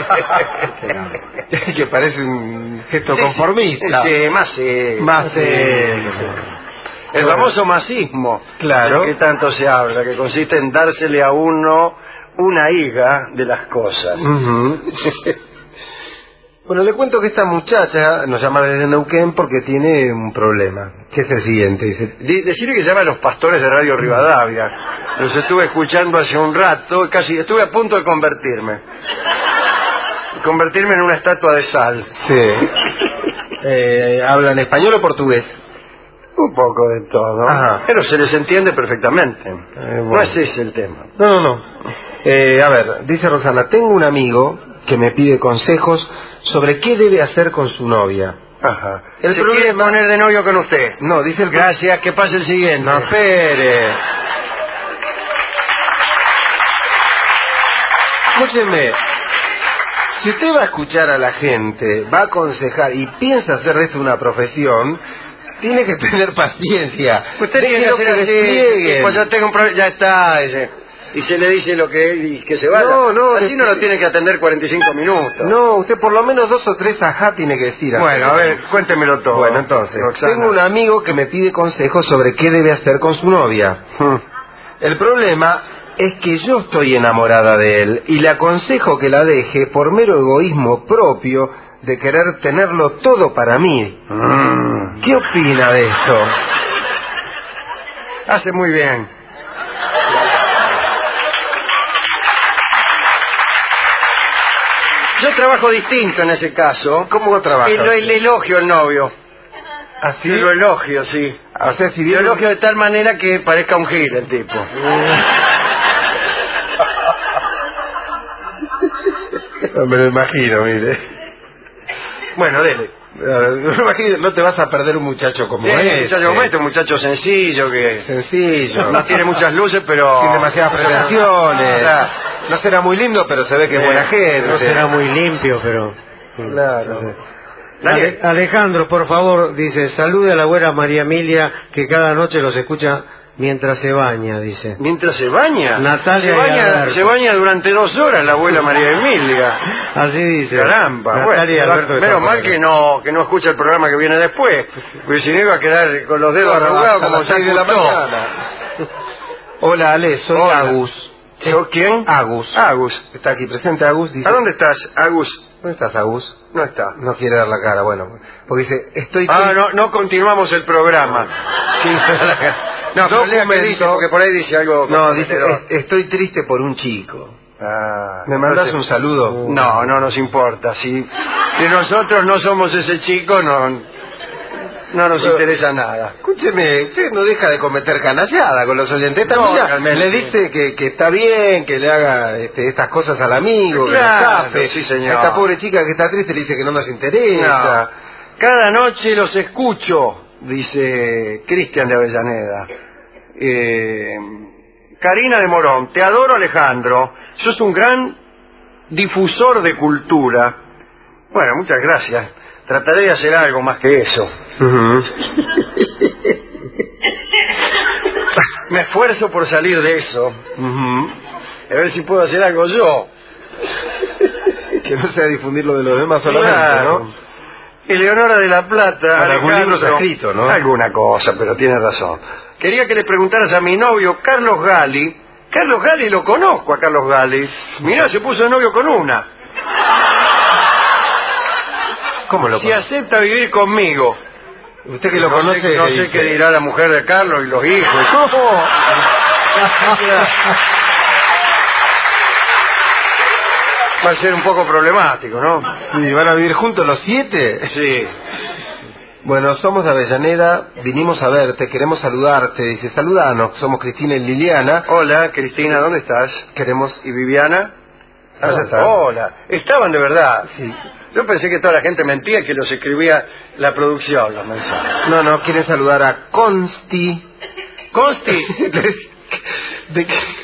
Que parece un gesto conformista. Sí, Masi. Más sí. El famoso masismo, Claro. del que tanto se habla, que consiste en dársele a uno una higa de las cosas. Ujú. Bueno, le cuento que esta muchacha nos llama desde Neuquén porque tiene un problema, que es el siguiente. Dice, Di- Decirle que llama a los pastores de Radio Rivadavia. Los estuve escuchando hace un rato y casi estuve a punto de convertirme. Convertirme en una estatua de sal. sí. Eh, ¿Hablan español o portugués? Un poco de todo. Ajá. Pero se les entiende perfectamente. Eh, No bueno. es ese el tema. No, no, no. Eh, a ver, dice Roxana, tengo un amigo que me pide consejos sobre qué debe hacer con su novia. Ajá. El ¿Se problema- quiere poner de novio con usted? No, dice el... Gracias, que pase el siguiente. No, espere. Escúcheme. Si usted va a escuchar a la gente, va a aconsejar y piensa hacer de esto una profesión, tiene que tener paciencia. Usted tiene que Déjelo hacer le así, desplieguen. pues ya tengo un problema, ya está, dice. Y se le dice lo que y que se vaya. No, no, así le- no lo tiene que atender cuarenta y cinco minutos. No, usted por lo menos dos o tres ajá tiene que decir. Bueno, a ver, cuéntemelo todo. Bueno, entonces, Roxana. tengo un amigo que me pide consejos sobre qué debe hacer con su novia. Hmm. El problema es que yo estoy enamorada de él y le aconsejo que la deje por mero egoísmo propio de querer tenerlo todo para mí. Mm. ¿Qué opina de esto? Hace muy bien. Yo trabajo distinto en ese caso. ¿Cómo trabaja? Y lo, le elogio al novio. ¿Así? Sí, lo elogio, sí. O sea, si Lo bien... elogio de tal manera que parezca un gil el tipo. No me lo imagino, mire. Bueno, dele. Me imagino, no te vas a perder un muchacho como Sí, un este. muchacho como este, un muchacho sencillo que Sencillo. no tiene muchas luces, pero... Sin demasiadas pretensiones. Claro. No será muy lindo, pero se ve que es Sí. buena gente. No será muy limpio, pero... Claro. Daniel. Ale- Alejandro, por favor, dice, salude a la abuela María Emilia, que cada noche los escucha mientras se baña, dice. ¿Mientras se baña? Natalia se baña, y Alberto. se baña durante dos horas la abuela María Emilia. Así dice. Caramba, Natalia y bueno, Alberto de menos San mal Pedro. que no que no escucha el programa que viene después, porque si no iba a quedar con los dedos arrugados Hasta como las seis de la Sancutó. mañana. Hola, Ale, soy Hola. Agus. ¿Sos quién? Agus. Agus. Está aquí presente Agus. Dice, ¿A dónde estás, Agus? ¿Dónde estás, Agus? No está. No quiere dar la cara, bueno. Porque dice, estoy... Ah, triste- no, no continuamos el programa. Sí, no, pero lea qué dice, porque por ahí dice algo... No, dice, comprometedor. "Es- estoy triste por un chico. Ah, ¿Me mandas entonces- un saludo? No, no nos importa. Si, si nosotros no somos ese chico, no, no nos Pero- interesa nada. Escúcheme, usted no deja de cometer canallada con los oyentes. Esta No, mina realmente. le dice que, que está bien, que le haga este, estas cosas al amigo, que le Claro, escape. sí, señor. A esta pobre chica que está triste le dice que no nos interesa. No. Cada noche los escucho, dice Cristian de Avellaneda. Eh, Karina de Morón, te adoro, Alejandro. Sos un gran difusor de cultura. Bueno, muchas gracias. Trataré de hacer algo más que eso. Ujú. Me esfuerzo por salir de eso. Ujú. A ver si puedo hacer algo yo. Que no sea difundir lo de los demás solamente, Claro. ¿no? Eleonora de la Plata, Para algún Alejandro, libro escrito, ¿no? Alguna cosa, pero tiene razón. Quería que le preguntaras a mi novio, Carlos Gali. Carlos Gali, lo conozco a Carlos Gali. Mirá, se puso de novio con una. ¿Cómo lo Si conoce? acepta vivir conmigo. Usted que lo no conoce... sé, no ¿qué sé dice? qué dirá la mujer de Carlos y los hijos. Va a ser un poco problemático, ¿no? Sí, ¿van a vivir juntos los siete? Sí. Bueno, somos de Avellaneda, vinimos a verte, queremos saludarte. Dice, saludanos, somos Cristina y Liliana. Hola, Cristina, ¿dónde estás? Queremos... ¿Y Viviana? Allá Ah, está. Hola. Estaban de verdad. Sí. Yo pensé que toda la gente mentía, que los escribía la producción, los mensajes. No, no, quieren saludar a Consti. Consti, ¿De qué?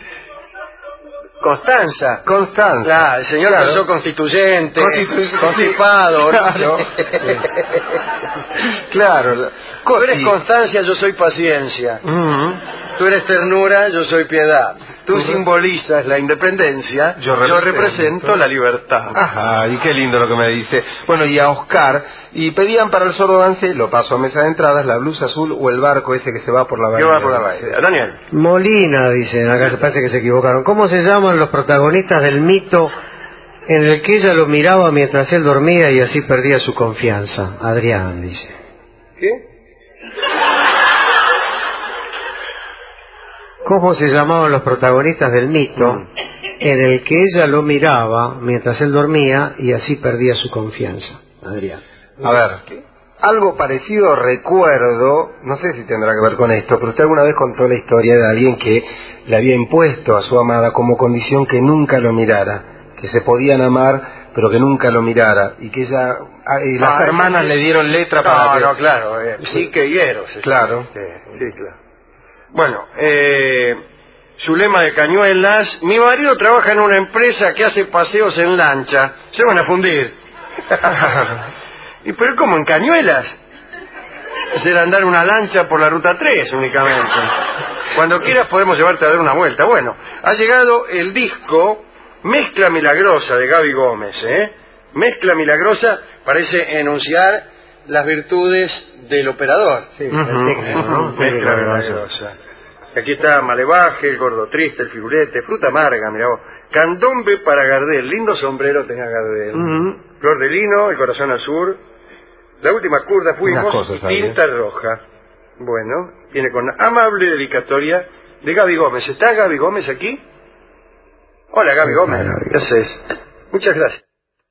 Constanza. Constanza. La, el señor Claro. casó constituyente, Constitu- constipado. Claro. no sé. Claro. la- Tú eres Consti. constancia, yo soy paciencia. Ujú. Tú eres ternura, yo soy piedad. Tú Tú- simbolizas la independencia, Yo yo represento. represento la libertad. Ajá, y qué lindo lo que me dice. Bueno, y a Oscar, y pedían para el sordo dance, lo paso a mesa de entradas, la blusa azul o el barco ese que se va por la bahía. ¿Qué va por la bahía? Daniel. Molina, dicen, acá se parece que se equivocaron. ¿Cómo se llaman los protagonistas del mito en el que ella lo miraba mientras él dormía y así perdía su confianza? Adrián, dice. ¿Qué? ¿Cómo se llamaban los protagonistas del mito Mm. en el que ella lo miraba mientras él dormía y así perdía su confianza? Adrián. A ver, algo parecido recuerdo, no sé si tendrá que ver con esto, pero usted alguna vez contó la historia de alguien que le había impuesto a su amada como condición que nunca lo mirara, que se podían amar, pero que nunca lo mirara, y que ella, ah, y las Ah, hermanas sí. le dieron letra para No, que... no, claro. Eh, sí que hieros. Claro. Sí, sí, claro. Bueno, eh, Zulema de Cañuelas. Mi marido trabaja en una empresa que hace paseos en lancha. Se van a fundir. ¿Y pero cómo, en Cañuelas? Será andar una lancha por la ruta tres únicamente. Cuando quieras podemos llevarte a dar una vuelta. Bueno, ha llegado el disco Mezcla Milagrosa de Gaby Gómez, ¿eh? Mezcla Milagrosa parece enunciar las virtudes del operador. Sí, Ujú, el técnico, ujú. ¿no? Mezcla Milagrosa. Aquí está Malevaje, el gordo triste, el figurete, fruta amarga, mirá vos. Candombe para Gardel, lindo sombrero tenía Gardel. Ujú. Flor de lino, el corazón al sur. La última curda fuimos, Unas cosas ahí, tinta roja. Bueno, viene con amable dedicatoria de Gaby Gómez. ¿Está Gaby Gómez aquí? Hola Gaby Está Gómez, Gaby. ¿qué haces? Muchas gracias.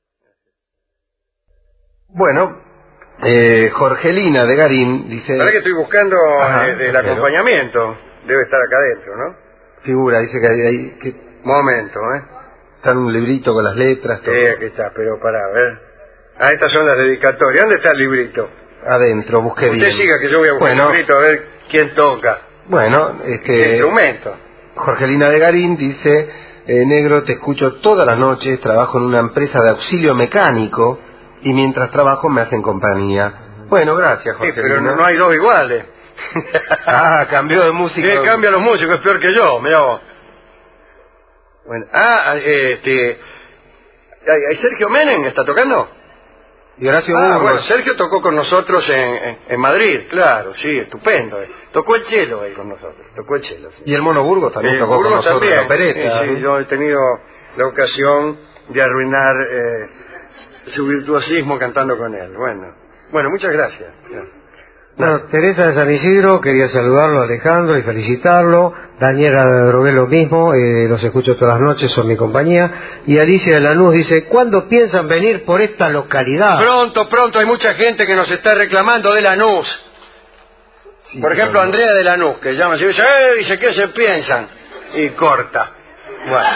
Bueno, eh, Jorgelina de Garín dice... Ahora que estoy buscando Ajá, eh, el espero. acompañamiento, debe estar acá adentro, ¿no? Figura, dice que, hay, hay- que Momento, ¿eh? está en un librito con las letras, todo. Sí, aquí está, pero para ver. Ah, estas son las dedicatorias. ¿Dónde está el librito? Adentro, busque Usted bien. siga que yo voy a buscar Bueno. el librito a ver quién toca. Bueno, ¿Qué este... instrumento? Jorgelina de Garín dice, eh, negro, te escucho todas las noches, trabajo en una empresa de auxilio mecánico y mientras trabajo me hacen compañía. Bueno, gracias, Sí, Jorgelina. pero no, no hay dos iguales. Ah, cambió de música. Que cambia los músicos, es peor que yo, mirá vos. Bueno, ah, este... ¿Hay Sergio Menem está tocando? Y Horacio Ah, Burgos. bueno, Sergio tocó con nosotros en, en, en Madrid, claro, sí, estupendo. eh. Tocó el cello ahí con nosotros, tocó el cello. Sí. Y el Mono Burgos también Eh, tocó Burgos con nosotros también, en la opereta. sí, sí, yo he tenido la ocasión de arruinar eh, su virtuosismo cantando con él. Bueno, bueno, muchas gracias. Bueno, Teresa de San Isidro, quería saludarlo a Alejandro y felicitarlo. Daniela de Drogué lo mismo, eh, los escucho todas las noches, son mi compañía. Y Alicia de Lanús dice, ¿cuándo piensan venir por esta localidad? Pronto, pronto, hay mucha gente que nos está reclamando de Lanús. Sí, Por ejemplo, claro. Andrea de Lanús, que llama y dice, ¡eh! Dice, ¿qué se piensan? Y corta. Bueno.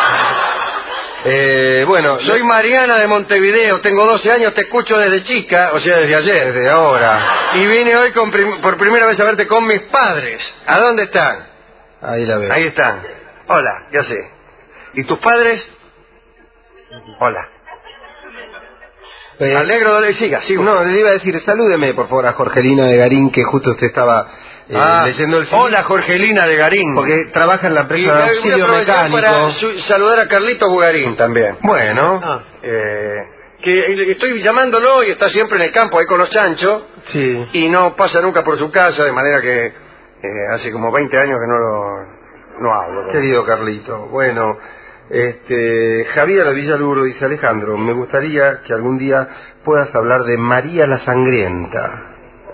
Eh, bueno, Soy Mariana de Montevideo, tengo doce años, te escucho desde chica, o sea, desde ayer. desde ahora. Y vine hoy con prim- por primera vez a verte con mis padres. ¿A dónde están? Ahí la veo. Ahí están. Hola, ya sé. ¿Y tus padres? Hola. Eh, Alegro de... Siga, siga. No, le iba a decir, salúdeme por favor a Jorgelina de Garín, que justo usted estaba eh, Ah, leyendo el C D. hola, Jorgelina de Garín. Porque trabaja en la Y empresa de voy a auxilio aprovechar mecánico. para su- saludar a Carlitos Bugarín también. Bueno, Ah, Eh, que estoy llamándolo y está siempre en el campo ahí con los chanchos sí. y no pasa nunca por su casa, de manera que eh, hace como veinte años que no lo no hablo. con él. Querido Carlito, bueno, este, Javier de Villaluro dice, Alejandro, me gustaría que algún día puedas hablar de María la Sangrienta.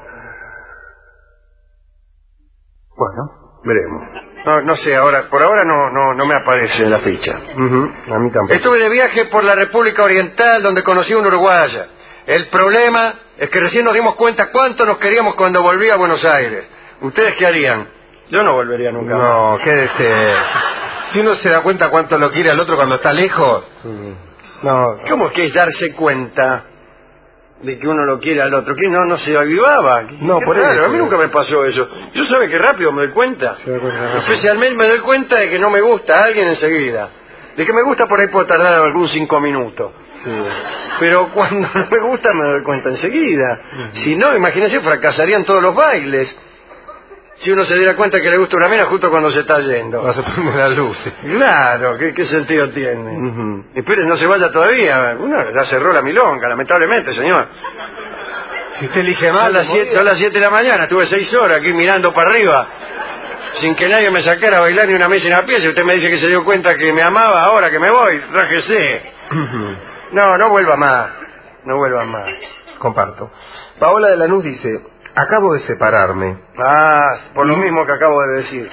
Bueno, veremos. No, no sé, ahora por ahora no, no, no me aparece en la ficha. Ujú, a mí tampoco. Estuve de viaje por la República Oriental donde conocí a una uruguaya. El problema es que recién nos dimos cuenta cuánto nos queríamos cuando volví a Buenos Aires. ¿Ustedes qué harían? Yo no volvería nunca más. No, quédese. Si uno se da cuenta cuánto lo quiere al otro cuando está lejos, no. ¿Cómo que es darse cuenta de que uno lo quiere al otro? ¿Qué no, no se avivaba? ¿Qué- No, qué por raro? eso. A mí nunca me pasó eso. Yo sabe que rápido me doy cuenta. Se da cuenta rápido. Especialmente me doy cuenta de que no me gusta a alguien enseguida. De que me gusta por ahí puedo tardar algún cinco minutos. Sí. Pero cuando no me gusta me doy cuenta enseguida. Si no, imagínense, fracasarían todos los bailes. Si uno se diera cuenta que le gusta una mina justo cuando se está yendo. Vas a poner las luces. Claro, ¿qué, qué sentido tiene? Ujú. Espere, no se vaya todavía. Uno ya cerró la milonga, lamentablemente, señor. Si usted elige Son mal, las siete, son las siete de la mañana, estuve seis horas aquí mirando para arriba, sin que nadie me sacara a bailar ni una mesa ni una pieza. Y usted me dice que se dio cuenta que me amaba, ahora que me voy, rájese. No, no vuelva más, no vuelva más. comparto. Paola de Lanús dice, acabo de separarme. Ah, por lo mismo que acabo de decir.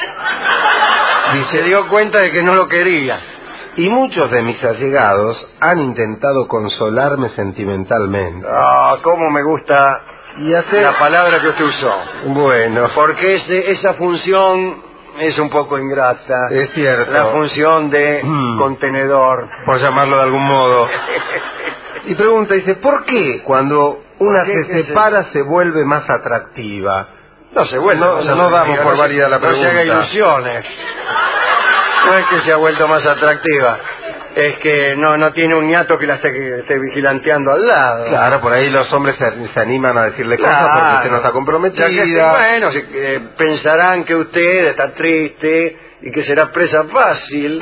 Se dio cuenta de que no lo quería. Y muchos de mis allegados han intentado consolarme sentimentalmente. Ah, cómo me gusta Y hacer... la palabra que usted usó. Bueno, Porque ese, esa función es un poco ingrata. es cierto. La función de Mm. contenedor. Por llamarlo de algún modo. Y pregunta, dice, ¿por qué cuando una ¿Por qué? se ¿Qué se- separa se vuelve más atractiva? No se vuelve. No, más no atractiva, damos por no se- válida la No se haga pregunta. ilusiones. No es que se ha vuelto más atractiva. Es que no no tiene un ñato que la esté, que esté vigilanteando al lado. Claro, por ahí los hombres se, se animan a decirle cosas porque Claro. usted no está comprometida. Ya que, bueno, si- eh, pensarán que usted está triste y que será presa fácil.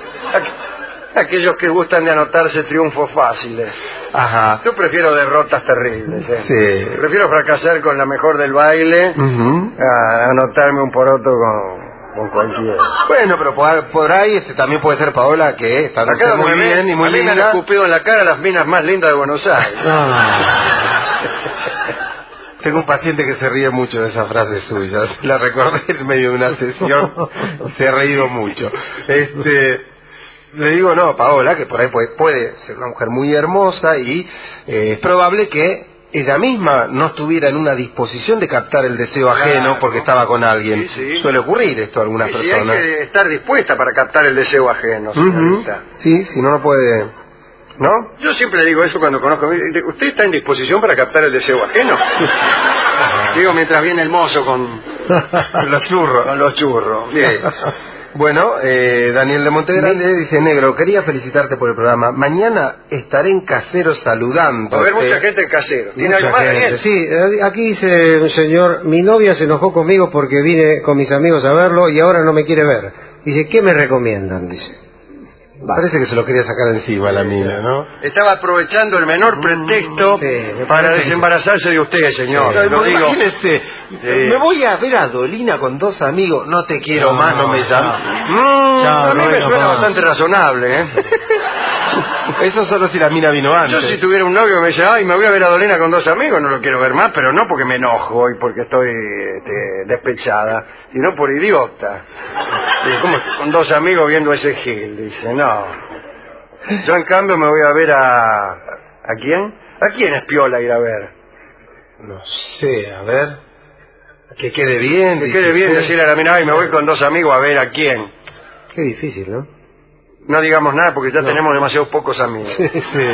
Aqu- Aquellos que gustan de anotarse triunfos fáciles. Ajá. Yo prefiero derrotas terribles. ¿eh? Sí. Prefiero fracasar con la mejor del baile Ujú. a anotarme un poroto con, con cualquiera. Bueno, pero por, por ahí este, también puede ser Paola, que está Acá muy donde me- bien y muy a mí me han linda. escupido en la cara las minas más lindas de Buenos Aires. Tengo un paciente que se ríe mucho de esa frase suya. La recordé en medio de una sesión. Se ha reído mucho. Este, le digo, no, Paola, que por ahí puede, puede ser una mujer muy hermosa y eh, es probable que ella misma no estuviera en una disposición de captar el deseo ajeno Claro. porque estaba con alguien. Sí, sí. Suele ocurrir esto a algunas Sí, sí, hay personas. que estar dispuesta para captar el deseo ajeno, Ujú. señorita. Sí, si no, no puede... ¿No? Yo siempre digo eso cuando conozco. ¿Usted está en disposición para captar el deseo ajeno? Digo, mientras viene el mozo con, Los churros. con los churros. Bien. Bueno, eh, Daniel de Montegrande dice, negro, quería felicitarte por el programa. Mañana estaré en Casero saludando. Va a haber mucha gente en Casero. ¿Tiene algo más, Daniel? Sí, aquí dice un señor, mi novia se enojó conmigo porque vine con mis amigos a verlo y ahora no me quiere ver. Dice, ¿qué me recomiendan? Dice. Va. Parece que se lo quería sacar encima la mina, ¿no? Estaba aprovechando el menor pretexto sí, para desembarazarse de usted, señor. Sí, lo digo. Imagínese, sí. Me voy a ver a Dolina con dos amigos, no te quiero no, más, no me llames. No, no, a mí me suena más. bastante razonable, ¿eh? Eso solo si la mina vino antes. Yo si tuviera un novio que me dice, ay, me voy a ver a Dolina con dos amigos, no lo quiero ver más, pero no porque me enojo y porque estoy este, despechada, sino por idiota. ¿Cómo con dos amigos viendo ese gil? Dice, no. Yo en cambio me voy a ver a... ¿A quién? ¿A quién es piola ir a ver? No sé, a ver... Que quede bien. Que quede bien decirle a la mina, ay, me voy con dos amigos a ver a quién. Qué difícil, ¿no? No digamos nada porque ya no. tenemos demasiados pocos amigos. Sí, sí.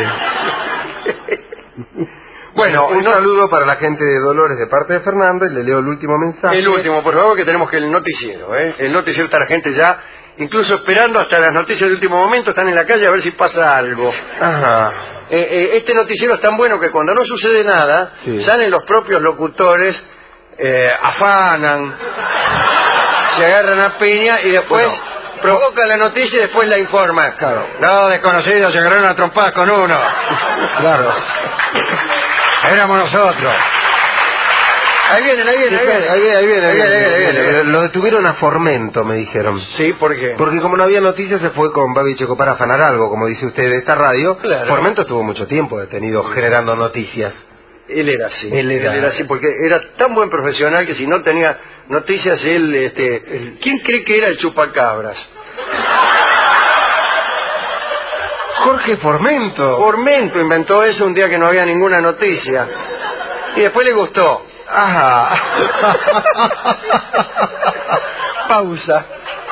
Bueno, un no... saludo para la gente de Dolores de parte de Fernando y le leo el último mensaje. El último, por favor, que tenemos que el noticiero, ¿eh? El noticiero está la gente ya, incluso esperando hasta las noticias de último momento, están en la calle a ver si pasa algo. Ajá. Eh, eh, este noticiero es tan bueno que cuando no sucede nada, sí. salen los propios locutores, eh, afanan, se agarran a piña y después... Bueno. Provoca la noticia y después la informa. Claro. Dos desconocidos se agarraron a trompadas con uno. Claro. Éramos nosotros. Ahí vienen, ahí vienen, ahí vienen. Ahí viene, ahí viene. Ahí viene, ahí viene, ahí viene. Lo detuvieron a Formento, me dijeron. Sí, ¿por qué? Porque como no había noticias se fue con Babi Checo para afanar algo, como dice usted de esta radio. Claro. Formento estuvo mucho tiempo detenido generando noticias. Él era así. Él era... él era así porque era tan buen profesional que si no tenía noticias él, este, el... ¿quién cree que era el chupacabras? Jorge Formento. Formento inventó eso un día que no había ninguna noticia y después le gustó. Ajá. Pausa.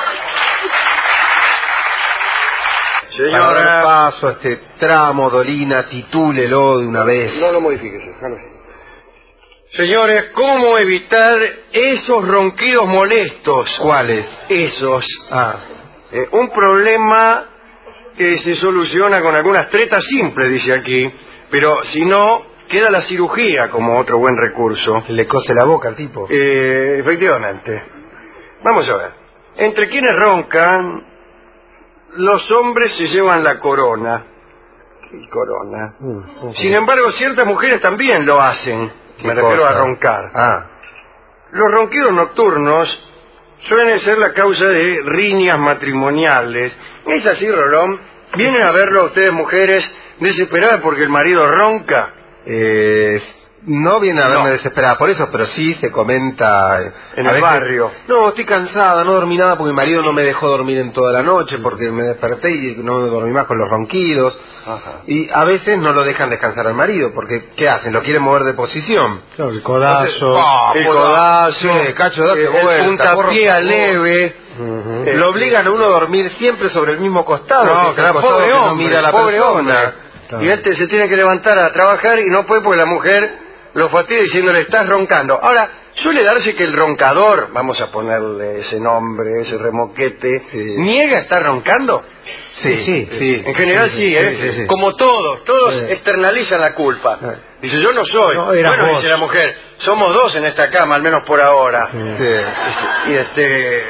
Señora, para dar paso a este tramo, Dolina, titúlelo de una vez. No lo modifiques, déjalo. Señores, ¿cómo evitar esos ronquidos molestos? ¿Cuáles? Esos. Ah. Eh, un problema que se soluciona con algunas tretas simples, dice aquí, pero si no, queda la cirugía como otro buen recurso. Le cose la boca al tipo. Eh, efectivamente. Vamos a ver. Entre quienes roncan... Los hombres se llevan la corona. ¿Qué corona? Mm, okay. Sin embargo, ciertas mujeres también lo hacen. Me refiero a roncar. Ah. Los ronquidos nocturnos suelen ser la causa de riñas matrimoniales. ¿Es así, Rolón? ¿Vienen a verlo a ustedes, mujeres, desesperadas porque el marido ronca? Eh... No viene a verme no. desesperada por eso, pero sí se comenta en el veces, barrio. No, estoy cansada, no dormí nada porque mi marido no me dejó dormir en toda la noche porque me desperté y no me dormí más con los ronquidos. Ajá. Y a veces no lo dejan descansar al marido porque ¿qué hacen? Lo quieren mover de posición. Claro, el codazo. Entonces, oh, el codazo, sí, cacho, date el, vuelta, el puntapié leve. Uh-huh. Lo obligan a uno a dormir siempre sobre el mismo costado. No, claro, pobre hombre, no mira a la pobre persona. hombre. Claro. Y este se tiene que levantar a trabajar y no puede porque la mujer lo fastidia diciéndole, estás roncando. Ahora, suele darse que el roncador, vamos a ponerle ese nombre, ese remoquete, sí. ¿niega estar roncando? Sí, sí, sí. En general sí, sí, ¿eh? Sí, sí, sí. Como todos, todos sí. externalizan la culpa. Sí. Dice, yo no soy. No, bueno, vos. Dice la mujer, somos dos en esta cama, al menos por ahora. Sí. Y este...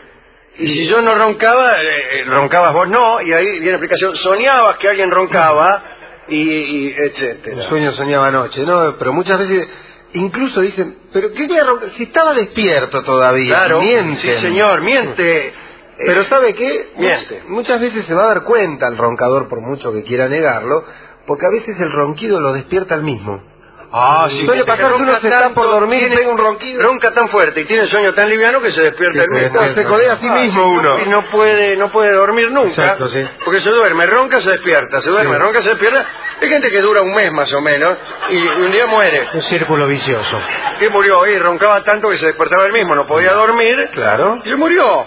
Y si yo no roncaba, eh, roncabas vos no, y ahí viene la explicación, soñabas que alguien roncaba... Y, y etcétera. Un sueño soñaba anoche, ¿no? Pero muchas veces incluso dicen, pero qué claro, si estaba despierto todavía. Claro, miente. Sí, señor, miente. Pero ¿sabe qué? Miente. Muchas veces se va a dar cuenta el roncador, por mucho que quiera negarlo, porque a veces el ronquido lo despierta al mismo. Ah, sí. Suele pasar que uno se está por dormir y pega un ronquido. Ronca tan fuerte y tiene el sueño tan liviano que se despierta el mismo. Se codea a sí mismo ah, uno. Y no puede, no puede dormir nunca. Exacto, sí. Porque se duerme, ronca, se despierta, se duerme, sí. ronca, se despierta. Hay gente que dura un mes más o menos y un día muere. Un círculo vicioso. ¿Qué murió? Y roncaba tanto que se despertaba el mismo, no podía dormir. Claro. Y se murió.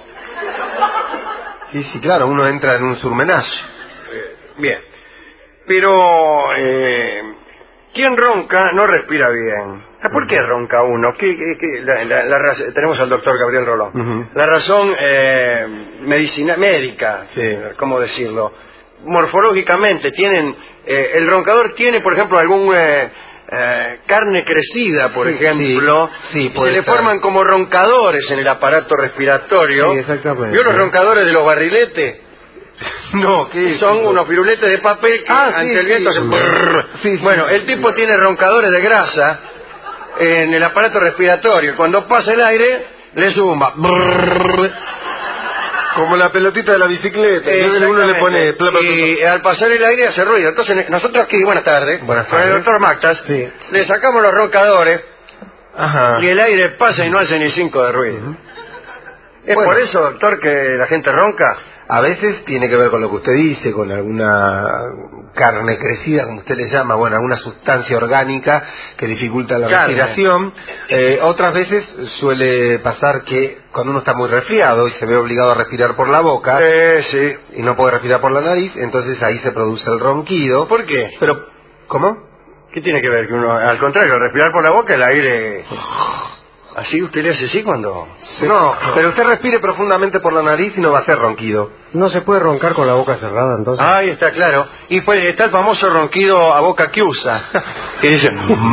Sí, sí, claro, uno entra en un surmenage. Eh, bien. Pero... Eh, quien ronca no respira bien. ¿Por qué ronca uno? ¿Qué, qué, qué? La, la, la raz... Tenemos al doctor Gabriel Rolón. Uh-huh. La razón eh, medicina, médica, sí. ¿Cómo decirlo? Morfológicamente, tienen eh, el roncador tiene, por ejemplo, algún... Eh, Eh, carne crecida, por sí, ejemplo, sí, sí, se le estar. forman como roncadores en el aparato respiratorio. Sí, exactamente. ¿Vio los roncadores de los barriletes? No, ¿qué son es unos firuletes de papel que ah, ante sí, el viento sí, hacen sí. brrr. Sí, sí, bueno, sí, el tipo sí. tiene roncadores de grasa en el aparato respiratorio. Cuando pasa el aire, le zumba. Brrr. Como la pelotita de la bicicleta, uno le pone... Y al pasar el aire hace ruido. Entonces nosotros aquí, buenas tardes, buenas tardes. con el doctor Mactas, sí. le sacamos los roncadores. Ajá. Y el aire pasa y no hace ni cinco de ruido. Uh-huh. ¿Es bueno. por eso, doctor, que la gente ronca? A veces tiene que ver con lo que usted dice, con alguna carne crecida, como usted le llama, bueno, alguna sustancia orgánica que dificulta la carne. respiración. Eh, otras veces suele pasar que cuando uno está muy resfriado y se ve obligado a respirar por la boca, eh, sí. y no puede respirar por la nariz, entonces ahí se produce el ronquido. ¿Por qué? Pero, ¿cómo? ¿Qué tiene que ver? Que uno, al contrario, al respirar por la boca el aire... ¿Así usted le hace así cuando...? Sí. No, pero usted respire profundamente por la nariz y no va a ser ronquido. ¿No se puede roncar con la boca cerrada entonces? Ahí está, claro. Y pues está el famoso ronquido a boca que usa. Que dice...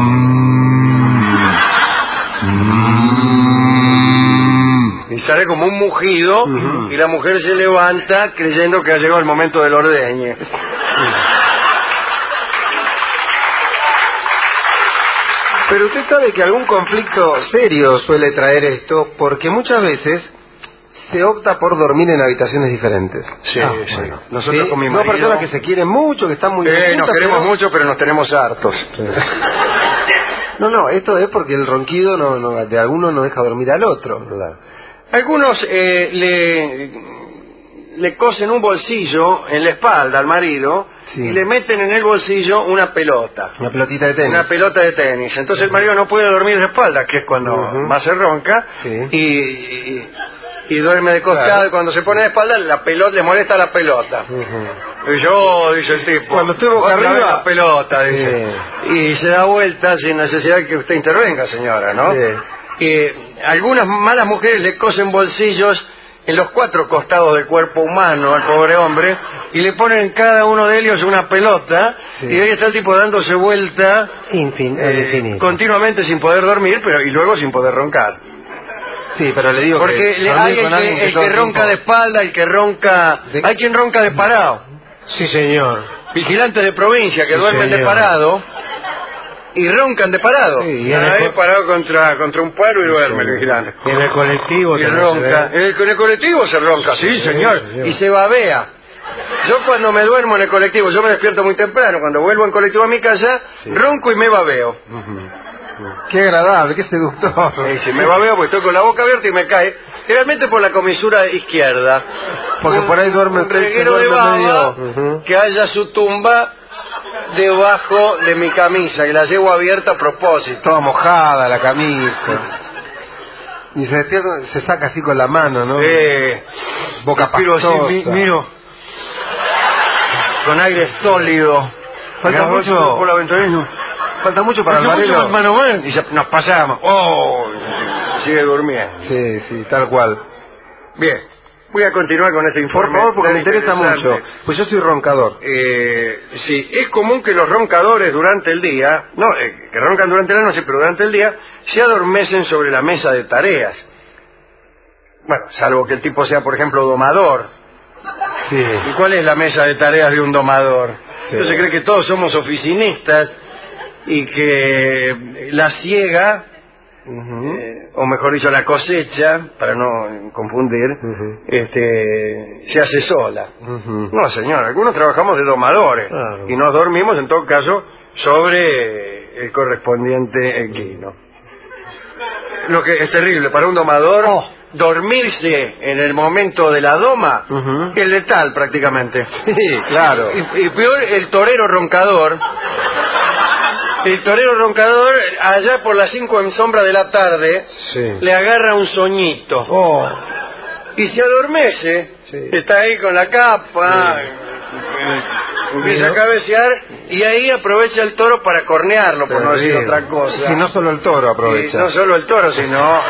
y sale como un mugido, uh-huh. y la mujer se levanta creyendo que ha llegado el momento del ordeñe. Pero usted sabe que algún conflicto serio suele traer esto, porque muchas veces se opta por dormir en habitaciones diferentes. Sí, ah, sí. Bueno. Nosotros ¿Sí? con mi marido... Dos personas que se quieren mucho, que están muy... Eh, juntas, nos queremos pero... mucho, pero nos tenemos hartos. Sí. No, no, esto es porque el ronquido no, no, de alguno no deja dormir al otro, ¿verdad? Algunos eh, le, le cosen un bolsillo en la espalda al marido... Sí. Y le meten en el bolsillo una pelota. Una pelotita de tenis. Una pelota de tenis. Entonces el marido no puede dormir de espalda, que es cuando uh-huh. más se ronca, sí. y, y, y duerme de costado. Claro. Y cuando se pone de espalda, la pelota le molesta la pelota. Uh-huh. Y yo, dice el tipo, cuando estoy boca arriba, la pelota, dice. Sí. Y se da vuelta sin necesidad de que usted intervenga, señora, ¿no? Sí. Y algunas malas mujeres le cosen bolsillos en los cuatro costados del cuerpo humano al pobre hombre, y le ponen en cada uno de ellos una pelota, sí. y ahí está el tipo dándose vuelta Infin eh, continuamente sin poder dormir, pero y luego sin poder roncar. Sí, pero le digo porque que le, hay el que, el que ronca de espalda, el que ronca... ¿De? Hay quien ronca de parado. Sí, señor. Vigilantes de provincia que sí, duermen señor. de parado... y roncan de parado. Sí, y ahí el... parado contra contra un palo y sí, duerme el vigilante. Y en el colectivo y ronca. En el, en el colectivo se ronca, sí, sí señor. señor. Y se babea. Yo cuando me duermo en el colectivo, yo me despierto muy temprano, cuando vuelvo en colectivo a mi casa, sí. ronco y me babeo. Uh-huh. Qué agradable, qué seductor. Sí, sí, me babeo porque estoy con la boca abierta y me cae. Generalmente por la comisura izquierda. Porque un, por ahí duerme un reguero de baba uh-huh. que haya su tumba debajo de mi camisa, que la llevo abierta a propósito. Toda mojada la camisa. Y se, se saca así con la mano, ¿no? Eh, Boca pastosa. Así, mi, miro, con aire sólido. Falta Mirá, mucho. Por la ventanilla. Falta mucho para Falta el mucho, mano, mano, y ya nos pasamos. Oh, sigue durmiendo. Sí, sí, tal cual. Bien. Voy a continuar con este informe. Por favor, porque me interesa mucho. Pues yo soy roncador. Eh, sí, es común que los roncadores durante el día, no, eh, que roncan durante la noche, pero durante el día, se adormecen sobre la mesa de tareas. Bueno, salvo que el tipo sea, por ejemplo, domador. Sí. ¿Y cuál es la mesa de tareas de un domador? Sí. Entonces cree que todos somos oficinistas y que la siega... Uh-huh. eh, o mejor dicho la cosecha, para no confundir, uh-huh. este se hace sola. Uh-huh. No señor, algunos trabajamos de domadores, claro. y nos dormimos en todo caso sobre el correspondiente equino. Lo que es terrible para un domador, oh. dormirse en el momento de la doma, uh-huh. es letal prácticamente. Sí, claro. Y, y peor el torero roncador. El torero roncador, allá por las cinco en sombra de la tarde, sí. le agarra un soñito. Oh. Y se adormece. Sí. Está ahí con la capa, sí. Empieza a cabecear y ahí aprovecha el toro para cornearlo, por no decir otra cosa. Y no solo el toro aprovecha. Y no solo el toro, sino...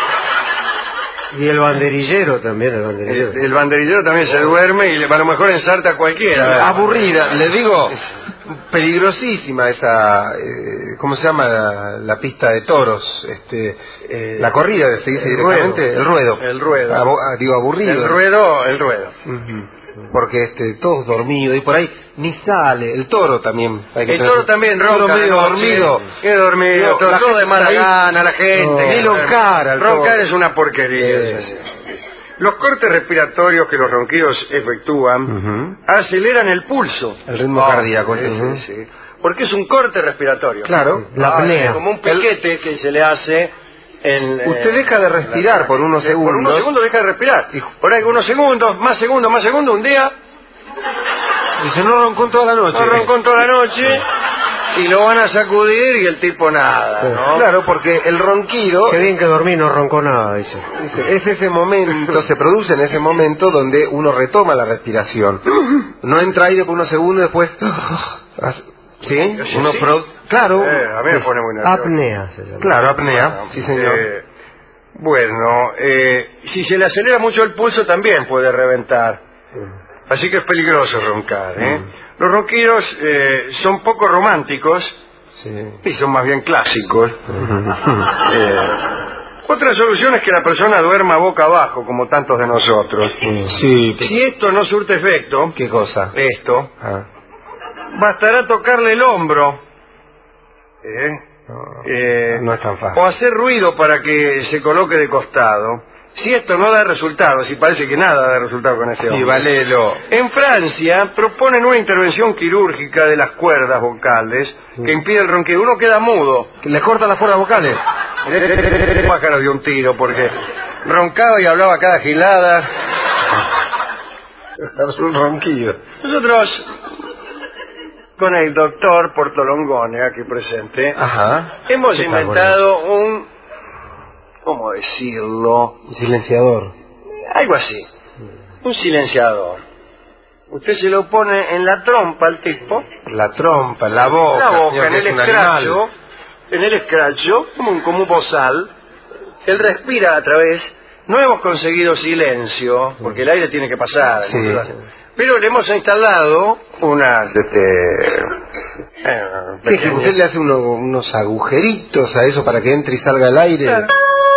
Y el banderillero también, el banderillero. El, el banderillero también se duerme y le, a lo mejor ensarta a cualquiera. Aburrida, le digo, peligrosísima esa, eh, ¿cómo se llama? La, la pista de toros, este, eh, la corrida, se dice directamente, el ruedo. El ruedo. Abo, digo, aburrido. El ruedo, el ruedo. Uh-huh. Porque este, todos dormidos y por ahí ni sale, el toro también. Hay que el toro también ronca, medio dormido. Qué dormido, no, todo, la todo de mala ahí, gana, la gente. No, ni roncar. Roncar es una porquería. Sí. Los cortes respiratorios que los ronquidos efectúan uh-huh. aceleran el pulso. El ritmo oh, cardíaco. Sí, uh-huh. sí, sí. Porque es un corte respiratorio. Claro. La apnea. Ah, como un piquete el... que se le hace... En, Usted eh, deja de respirar la, por unos de, segundos. Por unos segundos deja de respirar. Y por ahí unos segundos, más segundos, más segundos, un día... Dice, no roncó toda la noche. No roncó toda la noche y lo van a sacudir y el tipo nada, ¿no? Claro, porque el ronquido... Qué bien que dormí, no roncó nada, dice. dice. Es ese momento, se produce en ese momento donde uno retoma la respiración. No entra aire por unos segundos, después... ¿Sí? ¿Sí? Uno ¿Sí? Pro... Claro. Eh, a mí me pone muy nervioso. Apnea se llama. Claro, apnea. Bueno, sí, señor. Eh, bueno, eh, si se le acelera mucho el pulso también puede reventar. Mm. Así que es peligroso roncar, ¿eh? Mm. Los ronquidos eh, son poco románticos sí. y son más bien clásicos. eh, otra solución es que la persona duerma boca abajo, como tantos de nosotros. Sí. Si esto no surte efecto... ¿Qué cosa? Esto. Ah. Bastará tocarle el hombro. ¿Eh? No, eh, no es tan fácil. O hacer ruido para que se coloque de costado. Si esto no da resultados, y parece que nada da resultado con ese hombre. Sí, valelo. En Francia proponen una intervención quirúrgica de las cuerdas vocales que impide el ronquido. Uno queda mudo. Que le corta las cuerdas vocales. El pájaro dio un tiro porque roncaba y hablaba cada gilada. Es un ronquido. Nosotros... con el doctor Portolongone aquí presente, ajá. hemos inventado un, ¿cómo decirlo? Un silenciador. Algo así, un silenciador. Usted se lo pone en la trompa al tipo. La trompa, en la boca. La boca, en el es escracho, en el escracho, como un, como un bozal. Él respira a través. No hemos conseguido silencio, porque el aire tiene que pasar. Sí. Pero le hemos instalado unas... Este, eh, sí, que usted le hace uno, unos agujeritos a eso para que entre y salga el aire. Claro.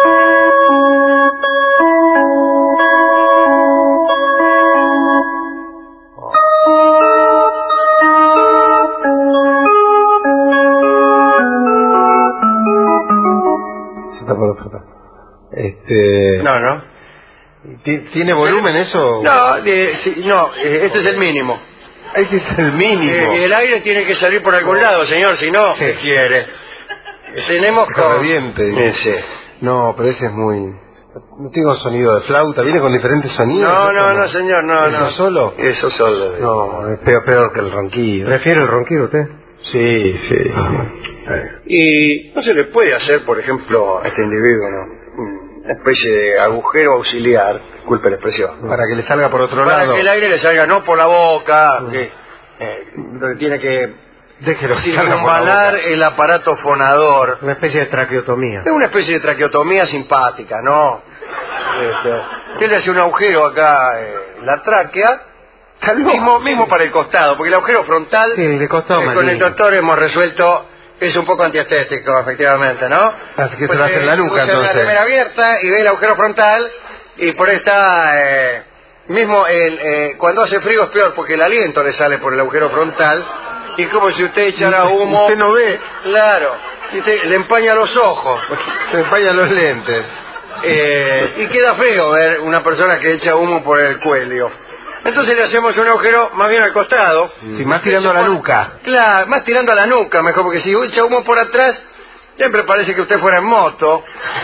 Se está por otra. Este... No, no. ¿Tiene volumen eso? No, eh, sí, no, eh, este es el mínimo. Ese es el mínimo. Eh, el aire tiene que salir por algún lado, señor, si no, sí. ¿qué quiere? Tenemos con... Reviente. Sí. No, pero ese es muy... No tengo sonido de flauta, viene con diferentes sonidos. No, no, no, señor, no, ¿Eso no. solo? Eso solo. De... No, es peor, peor que el ronquido. ¿Prefiere el ronquido usted? Sí, sí. Ah. Y no se le puede hacer, por ejemplo, a este individuo, ¿no? Una especie de agujero auxiliar, disculpe la expresión, para que le salga por otro para lado. Para que el aire le salga no por la boca, mm. que eh, tiene que circunvalar el aparato fonador. Una especie de traqueotomía. Es una especie de traqueotomía simpática, ¿no? Este, usted le hace un agujero acá eh, en la tráquea, mismo, mismo para el costado, porque el agujero frontal, sí, el de costado, eh, con el doctor hemos resuelto... Es un poco antiestético, efectivamente, ¿no? Así que se lo hace en la nuca, entonces. la remera abierta y ve el agujero frontal y por ahí está... Eh, mismo el, eh, cuando hace frío es peor porque el aliento le sale por el agujero frontal y como si usted echara humo... Usted no ve. Claro. Y usted le empaña los ojos. Se empaña los lentes. Eh, y queda feo ver una persona que echa humo por el cuello. Entonces le hacemos un agujero más bien al costado. Sí, más tirando a la nuca. Claro, más tirando a la nuca, mejor, porque si echa humo por atrás, siempre parece que usted fuera en moto.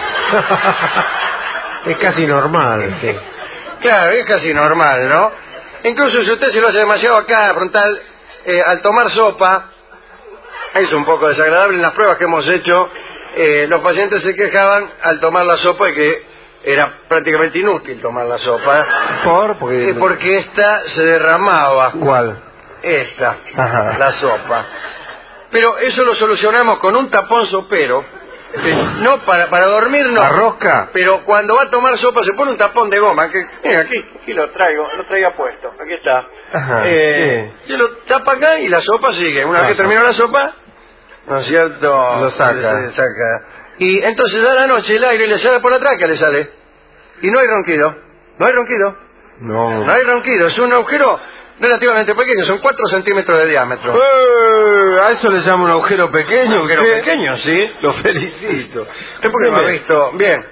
Es casi normal. Sí. Claro, es casi normal, ¿no? Incluso si usted se lo hace demasiado acá, frontal, eh, al tomar sopa, es un poco desagradable. En las pruebas que hemos hecho, eh, los pacientes se quejaban al tomar la sopa de que era prácticamente inútil tomar la sopa. ¿Por? Porque, eh, porque esta se derramaba. ¿Cuál? esta, Ajá. la sopa. Pero eso lo solucionamos con un tapón sopero. Eh, no, para, para dormir no. ¿La rosca? Pero cuando va a tomar sopa se pone un tapón de goma. Que, mira, aquí, aquí lo traigo, lo traiga puesto. Aquí está. Ajá, Eh, sí. Se lo tapa acá y la sopa sigue. Una vez que terminó la sopa, ¿no es cierto? Lo saca. Se saca. Y entonces a la noche el aire le sale por la tráquea, le sale. Y no hay ronquido. No hay ronquido. No. No hay ronquido. Es un agujero relativamente pequeño. Son cuatro centímetros de diámetro. Eh, ¿A eso le llama un agujero pequeño? Un agujero ¿Qué? pequeño, sí. Lo felicito. ¿Usted por qué no ha visto? Bien.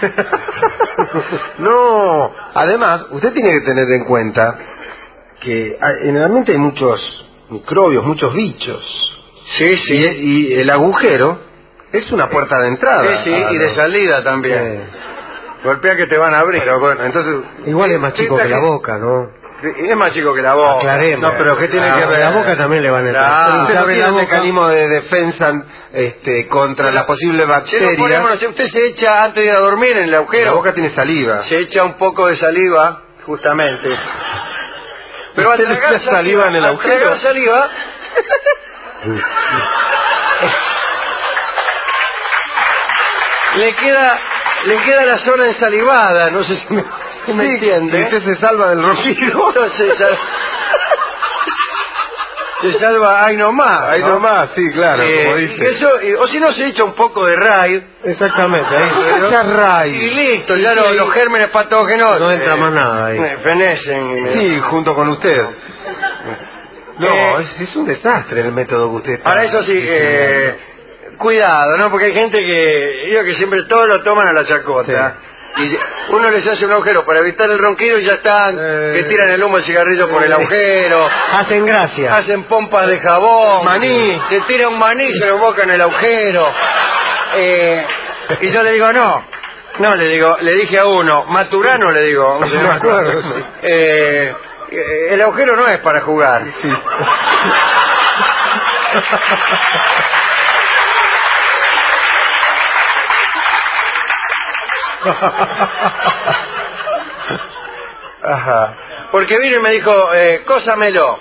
No, además, usted tiene que tener en cuenta que hay- en el ambiente hay muchos microbios, muchos bichos. Sí, sí. Y, y el agujero es una puerta de entrada. Sí, sí, a y de los- salida también. Golpea que te van a abrir. Pero bueno, entonces... Igual es más chico que la boca, ¿no? Es más chico que la boca. Aclaremos. No, pero ¿qué tiene Ah, que ver? La boca también le van a entrar. Claro. Pero Usted usted no abre tiene la el boca- mecanismo de defensa este, contra las posibles Si no bacterias. ponemos, no sé, usted se echa antes de ir a dormir en el La agujero. boca tiene saliva. Se echa un poco de saliva, justamente. Pero al ¿Usted le tragar echa saliva en el al agujero? tragar saliva, le queda, le queda la zona ensalivada, no sé si me, si me Sí, entiende. y usted se salva del ronquido. Entonces, sal- se salva ahí nomás. Ahí ¿no? nomás, sí, claro, Eh, como y dice. eso, y- o si no, se echa un poco de raid. Exactamente, ahí Echa raid. Y listo, ya los, los gérmenes patógenos no entra eh, más nada ahí. eh, fenecen. y- Sí, junto con usted. No, Eh, es, es un desastre el método que usted está Ahora eso sí, eh, cuidado, ¿no? Porque hay gente que, digo que siempre todo lo toman a la chacota. Y uno les hace un agujero para evitar el ronquido y ya están, Eh. que tiran el humo del cigarrillo por el agujero, Hacen gracia. hacen pompas de jabón, Maní. te tira un maní y se lo boca en el agujero. Eh, y yo le digo, no, no, le digo, le dije a uno, Maturano le digo, un señor, Me acuerdo, sí. eh, eh, el agujero no es para jugar. Sí. Ajá. Porque vino y me dijo, eh, cósamelo.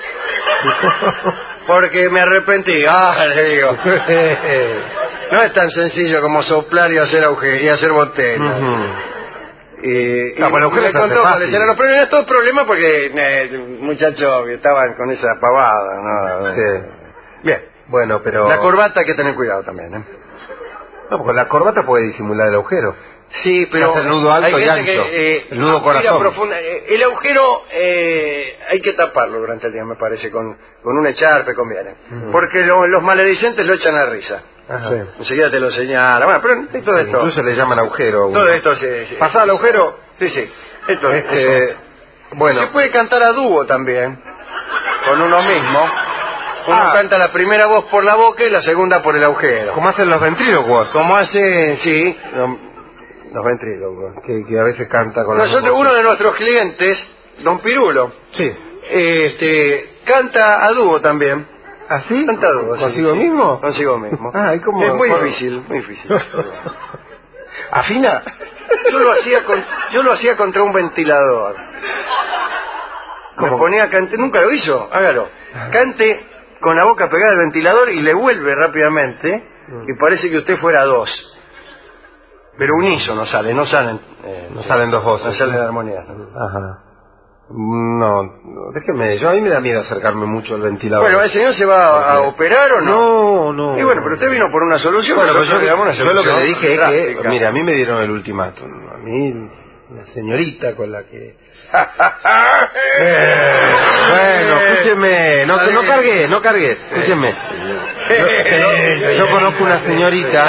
Porque me arrepentí. Ah, le digo. No es tan sencillo como soplar y hacer auge y hacer botella. Ujú. Y, No, y con el agujero me se hace contó fácil. cuáles eran los problemas. Estos problemas porque eh, muchachos que estaban con esa pavada, ¿no? Sí. Bien. Bueno, pero... La corbata hay que tener cuidado también, ¿eh? No, porque la corbata puede disimular el agujero. Sí, pero Hace el nudo alto hay y gente ancho. que, eh, El nudo aspira corazón. profunda. Eh, El agujero eh, hay que taparlo durante el día, me parece, con, con un echarpe conviene. Porque lo- los maledicentes lo echan a risa. Ajá. Sí. Enseguida te lo señala. Bueno, pero todo esto. Incluso le llaman agujero. a uno. Todo esto se, se- ¿Pasar al agujero? Sí, sí. Esto, Este, esto. bueno, Se puede cantar a dúo también, con uno mismo. Uno Ah. canta la primera voz por la boca y la segunda por el agujero. como hacen los ventrílocos. Como hace, sí, los ventrílocos. Que, que a veces canta con la Nosotros, uno de nuestros clientes, don Pirulo, Sí. este, canta a dúo también. ¿Así? Canta a dúo. sí, ¿Consigo sí. mismo? Consigo mismo. Ah, ¿y cómo? Es muy ¿Cómo? difícil, muy difícil. ¿Afina? Yo lo hacía con, yo lo hacía contra un ventilador. Me ¿Cómo? ponía a cantar, nunca lo hizo, hágalo. Cante con la boca pegada al ventilador y le vuelve rápidamente y parece que usted fuera dos. Pero unísono sale, no salen, eh, No salen dos voces. no salen armonía. Ajá. No, no, déjeme, yo a mí me da miedo acercarme mucho al ventilador. Bueno, ¿el señor se va a, a operar o no? No, no. Y bueno, pero usted vino por una solución. Bueno, pues nosotros yo, le damos una yo lo que solución le dije es drástica. que, mira, a mí me dieron el ultimátum. A mí, la señorita con la que... Bueno, escúcheme, no, no cargué, no cargué, escúcheme. Yo, yo conozco una señorita...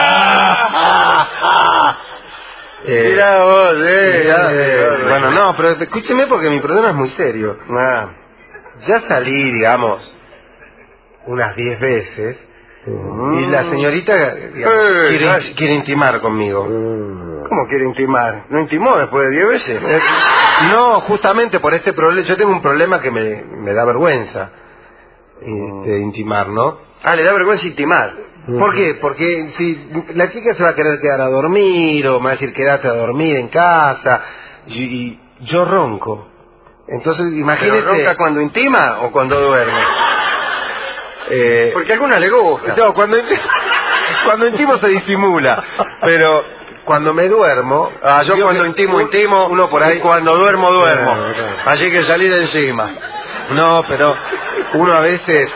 Eh, Mirá vos, eh, mirá, eh, eh, eh, bueno, no, pero escúcheme porque mi problema es muy serio. Ah, Ya salí, digamos, unas diez veces y la señorita digamos, Eh, quiere, ay. quiere intimar conmigo. ¿Cómo quiere intimar? ¿No intimó después de diez veces? Eh, No, justamente por este problema, yo tengo un problema que me, me da vergüenza este, intimar, ¿no? Ah, le da vergüenza intimar. ¿Por qué? Porque si la chica se va a querer quedar a dormir o me va a decir quédate a dormir en casa y, y yo ronco. Entonces, ¿Pero imagínese... ronca cuando intima o cuando duerme? Eh, Porque a algunas le gusta. no, cuando, cuando intimo se disimula, pero cuando me duermo... Ah, yo cuando que intimo, un- intimo, uno por ahí... y cuando duermo, duermo. Claro, claro. Así que salí de encima. No, pero uno a veces...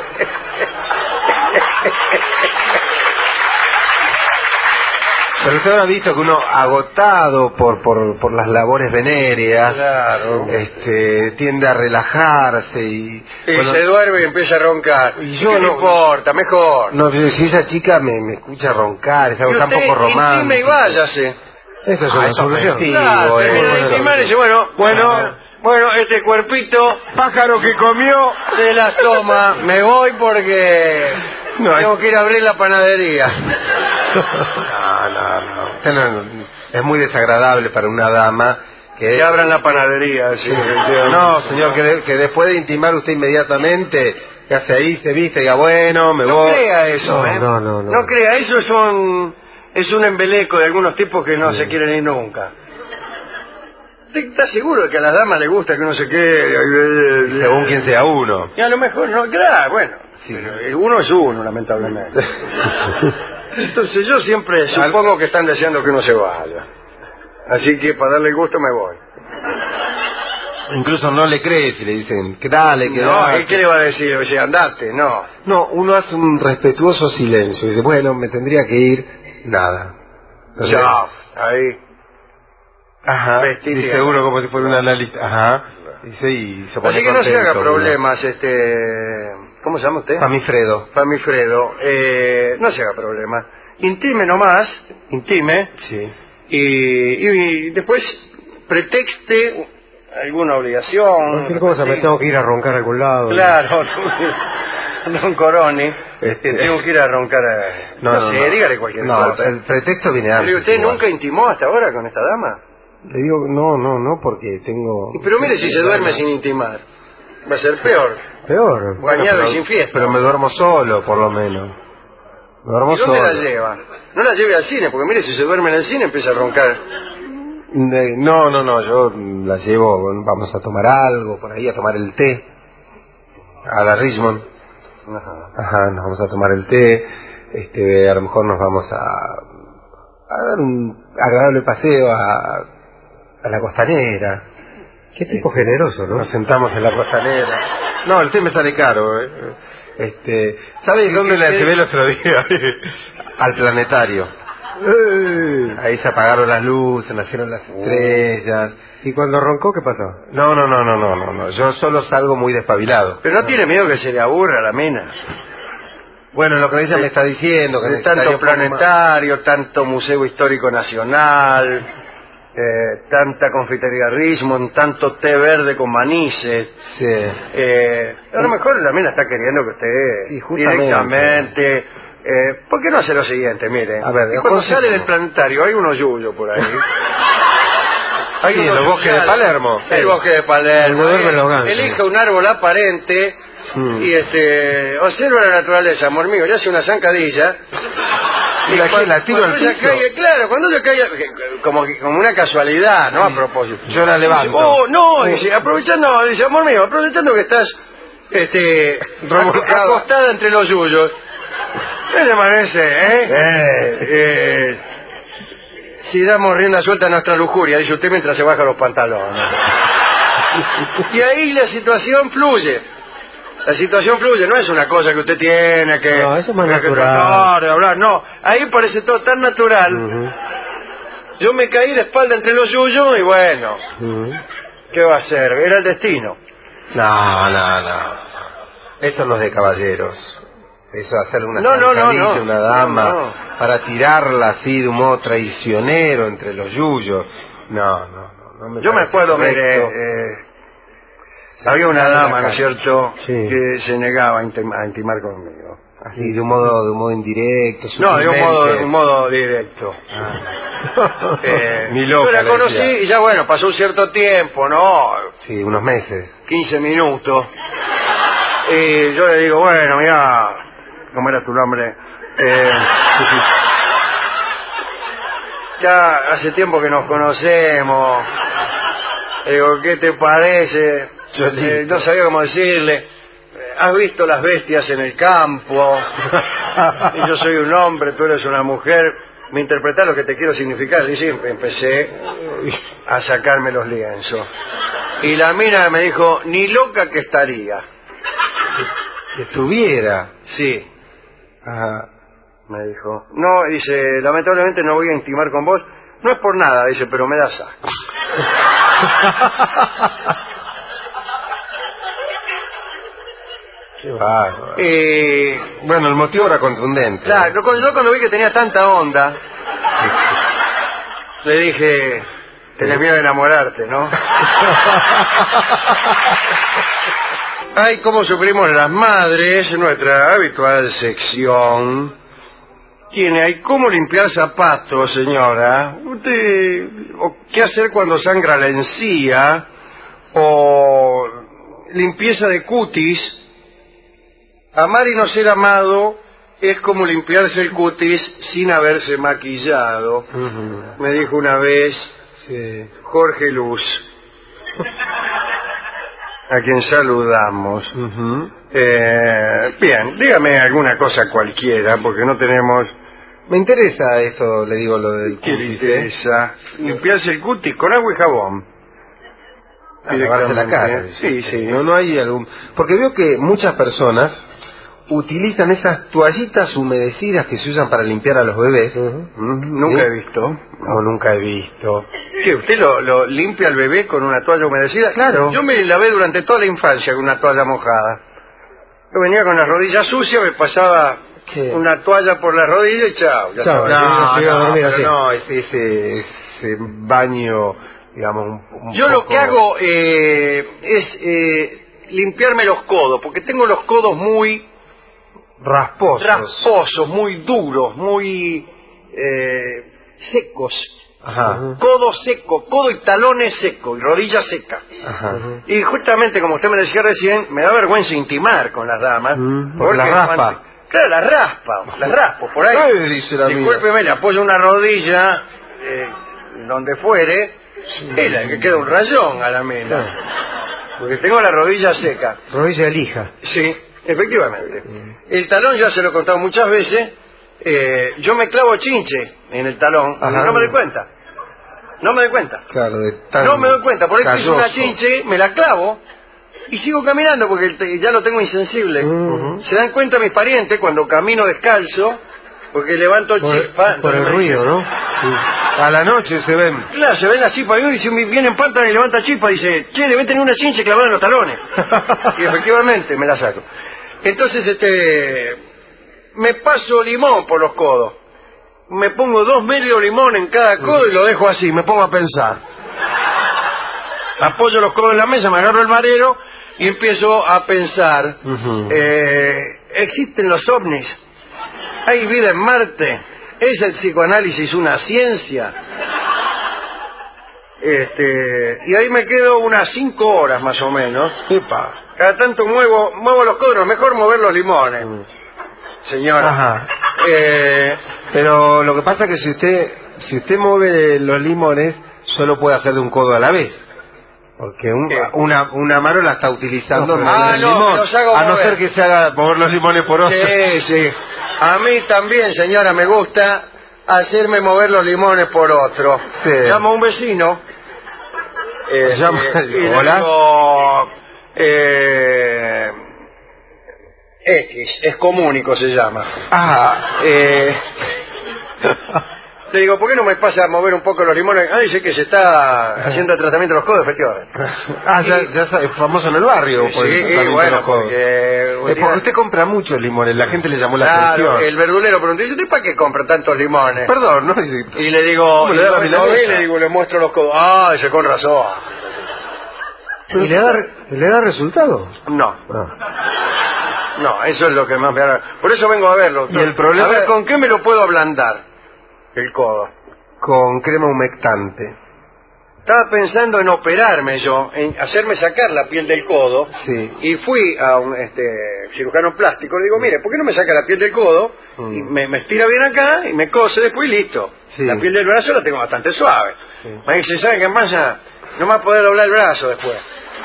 Pero usted habrá visto que uno agotado por por, por las labores venéreas, Claro. este, tiende a relajarse y... Y bueno, se duerme y empieza a roncar. Y ¿Y yo qué le no- importa? Mejor. no, si esa chica me, me escucha roncar, es algo Y tan usted poco romántico. intime y váyase. Esa es Ah, una eso solución. sí. Claro, bueno, termina de bueno. intimar y dice, bueno, bueno, bueno, este cuerpito Pájaro que comió... de la toma, me voy porque No, tengo que ir a abrir la panadería. No, no, no. Usted no- Es muy desagradable para una dama que... Que abran la panadería. Sí, No, señor, que, de- que después de intimar usted inmediatamente, que hace ahí, se viste y diga, bueno, me No voy... crea eso, No, ¿eh? no, no, no. No crea, eso es un, es un embeleco de algunos tipos que no se quieren ir nunca. ¿Usted está seguro de que a las damas les gusta que uno se quede? Según quien sea uno. Y a lo mejor no, claro, bueno. Sí. Pero uno es uno, lamentablemente. Entonces yo siempre supongo que están deseando que uno se vaya. Así que para darle gusto me voy. Incluso no le cree si le dicen, que dale, que No, dale. ¿y qué le va a decir? Dice, andate, no. No, uno hace un respetuoso silencio. Dice, bueno, me tendría que ir, nada. Entonces, Chao, ahí. Ajá. Vestite. Dice uno como si fuera un analista. Ajá. Dice y se pone Así que no se contento, haga uno. problemas, este... ¿Cómo se llama usted? Famifredo. Famifredo. Eh, no se haga problemas. Intime nomás, intime, Sí. y, y después pretexte alguna obligación. Cualquier cosa, me tengo que ir a roncar a algún lado. Claro, don Coroni, Este- que tengo que ir a roncar a... No, sé, dígale cualquier no, cosa. el pretexto viene antes. Pero ¿usted igual. nunca intimó hasta ahora con esta dama? Le digo, no, no, no, porque tengo... Pero mire si se duerme sin intimar. Va a ser peor. Peor. Bañado pero, y sin fiesta. Pero me duermo solo, por lo menos. Me duermo ¿Y dónde solo. la lleva? No la lleve al cine, porque mire si se duerme en el cine empieza a roncar. Ne- No, no, no, yo la llevo, vamos a tomar algo, por ahí a tomar el té. A la Richmond. Ajá. Ajá, nos vamos a tomar el té. Este, a lo mejor nos vamos a, a dar un agradable paseo a, a la costanera. Qué tipo generoso, ¿no? Nos sentamos en la costanera. No, el té me sale caro. ¿eh? Este, ¿sabe dónde la llevé el otro día? Al planetario. Eh. Ahí se apagaron las luces, nacieron las estrellas. ¿Y cuando roncó qué pasó? No, no, no, no, no, no, no. Yo solo salgo muy despabilado. Pero no tiene miedo que se le aburra a la mina. Bueno, lo que ella me está diciendo, que De necesitaría tanto un poco más- planetario, tanto Museo Histórico Nacional, eh, tanta confitería Richmond, tanto té verde con manices. Sí. Eh, a lo mejor la mina está queriendo que usted Sí, justamente. directamente... Eh, ¿Por qué no hace lo siguiente? Mire, A ver, y cuando aconsejo. sale del planetario hay unos yuyos por ahí. Sí, en los bosques de Palermo. El bosque de Palermo. Donde duermen los gansos. Elija un árbol aparente Mm. y este observa la naturaleza, amor mío, le hace una zancadilla. Y la, cuan- la tiro cuando al ella piso. caiga- claro, cuando ella caiga, que- como, que- como una casualidad, ¿no? A propósito. Yo la levanto. Dice, oh, no, dice, aprovechando, dice, amor mío, aprovechando que estás este, Revolcado. acostada entre los yuyos. ¿Qué le parece, eh? Eh. Eh, si damos rienda suelta a nuestra lujuria, dice usted mientras se baja los pantalones. Y ahí la situación fluye. La situación fluye, no es una cosa que usted tiene que... No, eso es más que natural. tratar de hablar, no. Ahí parece todo tan natural. Ujú, Yo me caí de espalda entre los yuyos y bueno, ujú. ¿qué va a hacer? Era el destino. No, no, no. Eso no es de caballeros. Eso de hacerle una No, no, no, zancadilla a no. una dama No, no. para tirarla así de un modo traicionero entre los yuyos. No, no, no. no me Yo me parece acuerdo, mire, correcto. eh, había una dama, ¿no es cierto?, Sí. que se negaba a intim- a intimar conmigo. Así, de un modo, de un modo indirecto. No, de un modo, sutilmente. de un modo directo. Ah. Eh, Ni loca, yo la le conocí decía. y ya bueno, pasó un cierto tiempo, ¿no? Sí, unos meses. quince minutos. Y yo le digo, bueno, mira, ¿cómo era tu nombre? Eh, ya hace tiempo que nos conocemos. Le digo, ¿qué te parece Eh, no sabía cómo decirle. ¿Has visto las bestias en el campo? Y yo soy un hombre, tú eres una mujer. Me interpretás lo que te quiero significar. Y sí, empecé a sacarme los lienzos. Y la mina me dijo, ni loca que estaría. Que estuviera. Sí. Ajá. Me dijo. No, dice, lamentablemente no voy a intimar con vos. No es por nada, dice, pero me da asco. Qué bárbaro. Eh, Bueno, el motivo era contundente. claro, yo cuando, yo cuando vi que tenía tanta onda, le dije, tenés miedo de enamorarte, ¿no? Ay, cómo sufrimos las madres, nuestra habitual sección. Tiene ahí cómo limpiar zapatos, señora. Usted, o qué hacer cuando sangra la encía, o limpieza de cutis. Amar y no ser amado es como limpiarse el cutis sin haberse maquillado. Uh-huh. Me dijo una vez Sí. Jorge Luz, a quien saludamos. Uh-huh. Eh, bien, dígame alguna cosa cualquiera, porque no tenemos... Me interesa esto, le digo, lo del ¿Qué le cutis, ¿eh? interesa? Limpiarse el cutis con agua y jabón. Ah, lavarse la cara. Sí, sí. No, no hay algún... Porque veo que muchas personas utilizan esas toallitas humedecidas que se usan para limpiar a los bebés. Uh-huh. Mm, nunca ¿Sí? he visto. No, nunca he visto. ¿Qué? ¿Usted lo, lo limpia al bebé con una toalla humedecida? Claro. Yo me lavé durante toda la infancia con una toalla mojada. Yo venía con las rodillas sucias, me pasaba ¿Qué? una toalla por la rodilla y chao. Ya Chao, estaba. No, se iba a no, dormir pero así. no, ese, ese, ese baño, digamos, un, un Yo poco... lo que hago eh, es eh, limpiarme los codos, porque tengo los codos muy rasposos. rasposos, muy duros, muy eh, secos. Ajá. Codo seco, codo y talones secos, y rodilla seca. Ajá. Y justamente como usted me decía recién, me da vergüenza intimar con las damas. Mm, porque la raspa. cuando- Claro, la raspa, la raspo por ahí. Ay, dice la Discúlpeme, le apoyo una rodilla, eh, donde fuere, es la que queda un rayón a la mena. Porque tengo la rodilla seca. Rodilla de lija. Sí, efectivamente. El talón, ya se lo he contado muchas veces, eh, yo me clavo chinche en el talón, y Ajá. no me doy cuenta. No me doy cuenta. Claro, de tan No me doy cuenta, por ahí piso una calloso. chinche, me la clavo y sigo caminando porque te- ya lo tengo insensible. Ujú. Se dan cuenta mis parientes cuando camino descalzo, porque levanto Por, chispa. por el entonces me ruido, dicen, ¿no? Sí. A la noche se ven. Claro, se ven la chispa y dice, viene en pantalla y levanta chispa y dice, che, debe tener una chinche clavada en los talones. Y efectivamente me la saco. Entonces, este, me paso limón por los codos. Me pongo dos medios limón en cada codo y lo dejo así, me pongo a pensar. Apoyo los codos en la mesa, me agarro el marero y empiezo a pensar. Ujú. eh, ¿Existen los ovnis? ¿Hay vida en Marte? ¿Es el psicoanálisis una ciencia? Este, y ahí me quedo unas cinco horas más o menos. Epa. Cada tanto muevo, muevo los codos, mejor mover los limones. Señora. Ajá. Eh, Pero lo que pasa es que si usted si usted mueve los limones, solo puede hacer de un codo a la vez. Porque un- ¿Qué? una, una mano la está utilizando No, en mover ah, el no, limón. los hago A no mover. ser que se haga mover los limones por otro. sí, sí. A mí también, señora, me gusta hacerme mover los limones por otro. Sí. Llamo a un vecino. eh, Llama- eh, y le Hola. digo, eh, X, es comunico se llama. Ah, Eh, le digo, ¿por qué no me pasa a mover un poco los limones? Ah, dice que se está haciendo el tratamiento de los codos, efectivamente. ah ya, ya sabe, es famoso en el barrio. por el Sí, tratamiento de bueno, los codos. porque... Es porque usted compra muchos limones, la gente le llamó la Claro, atención. el verdulero preguntó, ¿usted para qué compra tantos limones? Perdón, ¿no? Y le digo, ¿Cómo le da y la lo- milanesa? y le digo, le muestro los codos. Ah, dice, con razón. ¿Y le da, le da resultado? No, Ah. no, eso es lo que más me hará. Por eso vengo a verlo. Y el problema- A ver, ¿con qué me lo puedo ablandar? El codo. Con crema humectante. Estaba pensando en operarme yo, en hacerme sacar la piel del codo. Sí. Y fui a un este, cirujano plástico. Le digo, mire, ¿por qué no me saca la piel del codo? Mm. Y me, me estira bien acá y me cose después y listo. Sí. La piel del brazo la tengo bastante suave. Sí. Me dice, ¿sabe qué pasa? No me va a poder doblar el brazo después.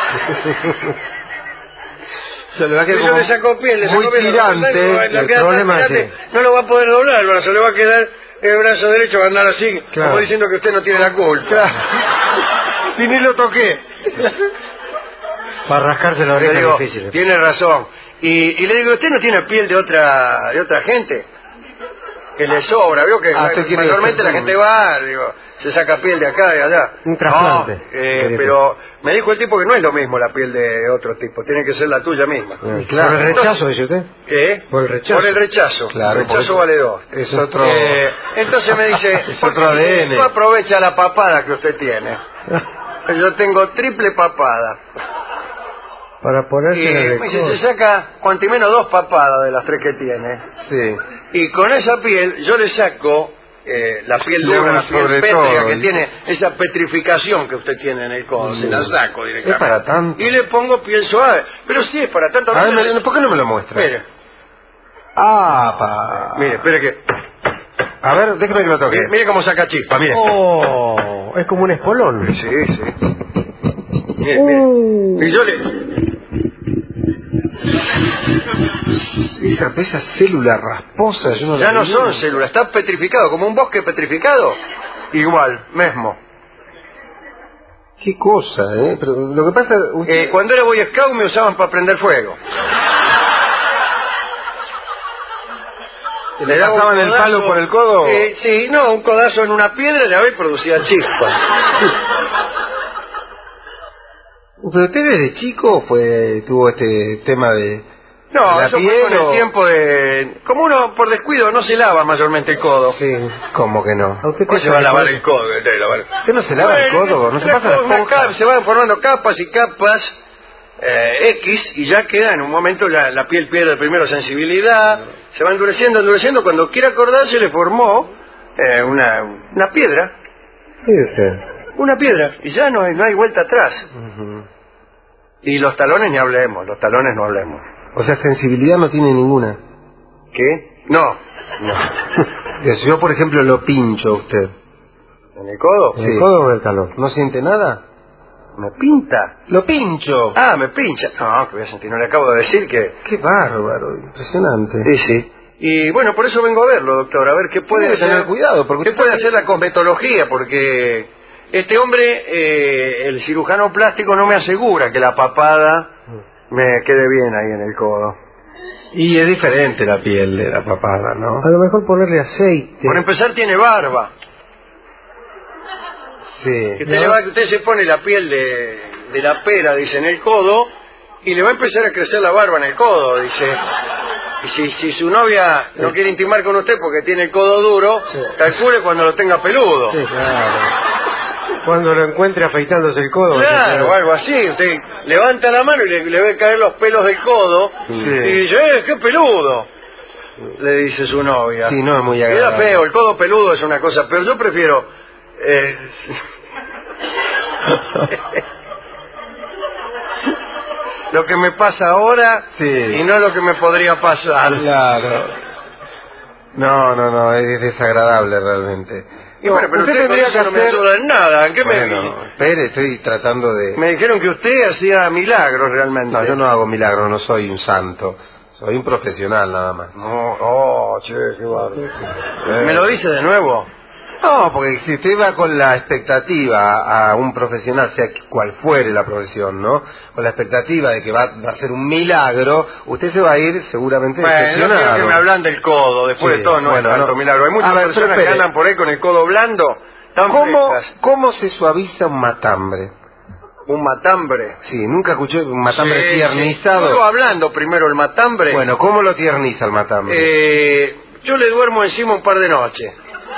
Se le va a quedar Yo como le saco piel, le muy saco piel. tirante. No, el no, queda problema tan es tirante, no lo va a poder doblar, el brazo le va a quedar el brazo derecho, va a andar así, Claro. como diciendo que usted no tiene la culpa. Claro. Si ni lo toqué. Para rascarse la Le oreja digo, es difícil. tiene razón. Y, y le digo, ¿usted no tiene piel de otra de otra gente? Que le sobra, vio que Ah, usted quiere mayormente la decir- gente va, digo, se saca piel de acá y de allá. Un trasplante. No, eh, pero me dijo el tipo que no es lo mismo la piel de otro tipo, tiene que ser la tuya misma. Eh, claro. ¿Por el rechazo, dice usted? ¿Eh? Por el rechazo. Por el rechazo. Claro, el por rechazo eso- vale dos. Es otro... Eh, entonces me dice, Es ¿por qué otro A D N. no aprovecha la papada que usted tiene? Yo tengo triple papada. Para ponerse Y en el me dice, codo. se saca cuanto y menos dos papadas de las tres que tiene. Sí. Y con esa piel yo le saco eh, la piel Le dura, hago la un piel sobre pétrea todo. que tiene, esa petrificación que usted tiene en el codo, se la saco directamente. Es para tanto. Y le pongo piel suave. Pero sí, es para tanto. A ver, Mire, me- ¿por qué no me lo muestra? mire, Ah, pa. mire, espere que... A ver, déjeme que lo toque. Mire, mire cómo saca chispa, mire. Oh, es como un espolón. Sí, sí. Mire, mire. Y yo le... Esa, esa célula rasposa, yo no la Ya no vi. son células, está petrificado, como un bosque petrificado. Igual, mismo. Qué cosa, ¿eh? Pero lo que pasa... Usted... Eh, cuando era Boy Scout me usaban para prender fuego. ¿Le daba un pasaban el codazo, palo por el codo? eh, sí, no, un codazo en una piedra y la vez producía chispa. ¿Pero usted desde chico fue tuvo este tema de... No, la eso fue piel con el o- tiempo de... Como uno por descuido no se lava mayormente el codo. Sí, ¿cómo que no? ¿A usted ¿Cómo qué se va a sabe lavar cuál? el codo? ¿Usted no se lava el Bueno, codo? ¿No se una pasa la co- una esponja? capa, se van formando capas y capas eh, X y ya queda en un momento la, la piel pierde primero sensibilidad, se va endureciendo, endureciendo, cuando quiere acordarse le formó eh, una, una piedra, Fíjese. una piedra, y ya no hay, no hay vuelta atrás. Ujú. Y los talones ni hablemos, los talones no hablemos. O sea, sensibilidad no tiene ninguna. ¿Qué? No. No. Yo, por ejemplo, lo pincho a usted. ¿En el codo? ¿En Sí. el codo o en el talón? ¿No siente nada? ¿Me pinta? ¡Lo pincho! Ah, me pincha. No, que voy a sentir, no le acabo de decir que... ¡Qué bárbaro! Impresionante. Sí, sí. Y bueno, por eso vengo a verlo, doctor, a ver qué puede Tiene que hacer. tener cuidado, porque ¿Qué usted puede sabe- hacer la cosmetología? Porque este hombre, eh, el cirujano plástico, no me asegura que la papada me quede bien ahí en el codo. Y es diferente la piel de la papada, ¿no? A lo mejor ponerle aceite. Por empezar, tiene barba. Sí. Que usted, le va- que usted se pone la piel de, de la pera, dice, en el codo, y le va a empezar a crecer la barba en el codo, dice. Y si, si su novia no quiere intimar con usted porque tiene el codo duro, calcule cuando lo tenga peludo. Sí, claro. Cuando lo encuentre afeitándose el codo. Claro, o algo así. Usted levanta la mano y le, le ve caer los pelos del codo Sí. y dice, ¡eh, qué peludo! Le dice su novia. Sí, no es muy Queda agradable. feo, el codo peludo es una cosa, pero yo prefiero... eh, lo que me pasa ahora Sí. y no lo que me podría pasar. Claro. No, no, no, es desagradable realmente. Y bueno, pero usted usted, con tendría eso que no me hacer... ayuda en nada. ¿En qué me- Bueno, espere, estoy tratando de... me dijeron que usted hacía milagros realmente? No, yo no hago milagros, no soy un santo. Soy un profesional nada más. No, oh, che, qué bárbaro. ¿Me lo dice de nuevo? No, porque si usted va con la expectativa a un profesional, sea cual fuere la profesión, ¿no? Con la expectativa de que va, va a ser un milagro, usted se va a ir seguramente Bueno, no decepcionado. quiero que me hablan del codo, después Sí, de todo no bueno, es tanto no. milagro. Hay muchas A ver, personas pero que espere. andan por ahí con el codo blando, tan ¿Cómo, frescas. ¿Cómo se suaviza un matambre? Un matambre. Sí, nunca escuché un matambre Sí, tiernizado. sí. Yo hablando primero el matambre. Bueno, ¿cómo lo tierniza el matambre? eh, yo le duermo encima un par de noches.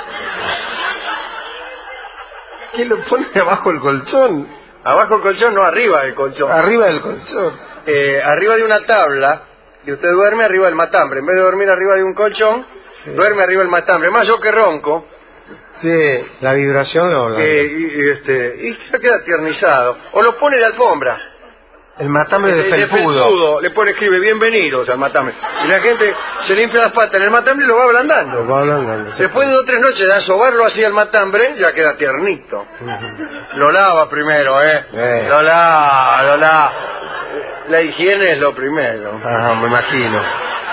¿Quién lo pone abajo el colchón? Abajo el colchón, no arriba del colchón. Arriba del colchón. Eh, arriba de una tabla, y usted duerme arriba del matambre. En vez de dormir arriba de un colchón, Sí. duerme arriba del matambre. Más yo que ronco, Sí. La vibración lo... que, y, y, este, y se queda tiernizado. O lo pone de alfombra. El matambre de, de felpudo. felpudo. Le pone, escribe bienvenidos al matambre. Y la gente se limpia las patas en el matambre y lo va ablandando. Lo va ablandando. Después de dos o tres noches de asobarlo así al matambre, ya queda tiernito. Uh-huh. Lo lava primero, ¿eh? eh. Lo lava, lo lava. La higiene es lo primero. Ajá, me imagino.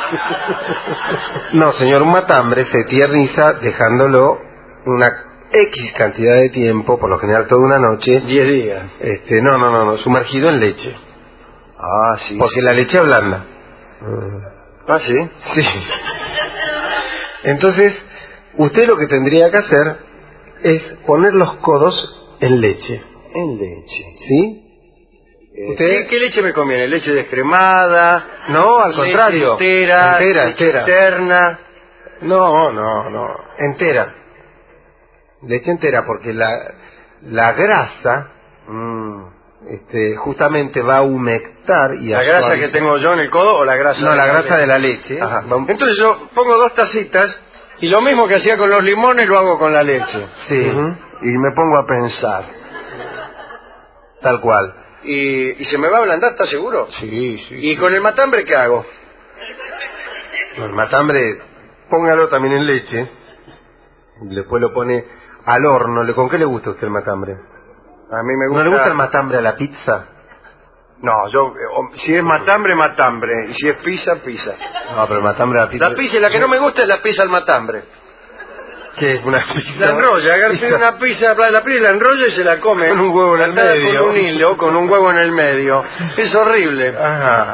No, señor, un matambre se tierniza dejándolo una X cantidad de tiempo, por lo general toda una noche. Diez días. Este, no, no, no, no, sumergido en leche. Ah, sí. Porque sí. La leche ablanda. Ah, sí. Sí. Entonces, usted lo que tendría que hacer es poner los codos en leche. En leche. ¿Sí? ¿Usted? ¿Qué, ¿Qué leche me conviene? ¿Leche descremada? No, al contrario. Entera, entera, leche entera. Externa. No, no, no. Entera. Leche entera, porque la, la grasa mmm, este, justamente va a humectar y a ¿La grasa que tengo yo en el codo o la grasa? No, de la, la grasa leche? de la leche. Ajá. Entonces yo pongo dos tacitas y lo mismo que hacía con los limones lo hago con la leche. Sí. Uh-huh. Y me pongo a pensar. Tal cual. ¿Y, y se me va a ablandar, estás seguro? Sí, sí. ¿Y sí. Con el matambre qué hago? El matambre, póngalo también en leche. Después lo pone al horno. ¿Con qué le gusta a usted el matambre? A mí me gusta... ¿No le gusta el matambre a la pizza? No, yo... Si es matambre, matambre. Y si es pizza, pizza. No, pero el matambre a la pizza... La pizza, la que no me gusta es la pizza al matambre. ¿Qué es una pizza? La enrolla, agarra una pizza, la pizza la enrolla y se la come. Con un huevo en el medio. Con un hilo, con un huevo en el medio. Es horrible. Ajá.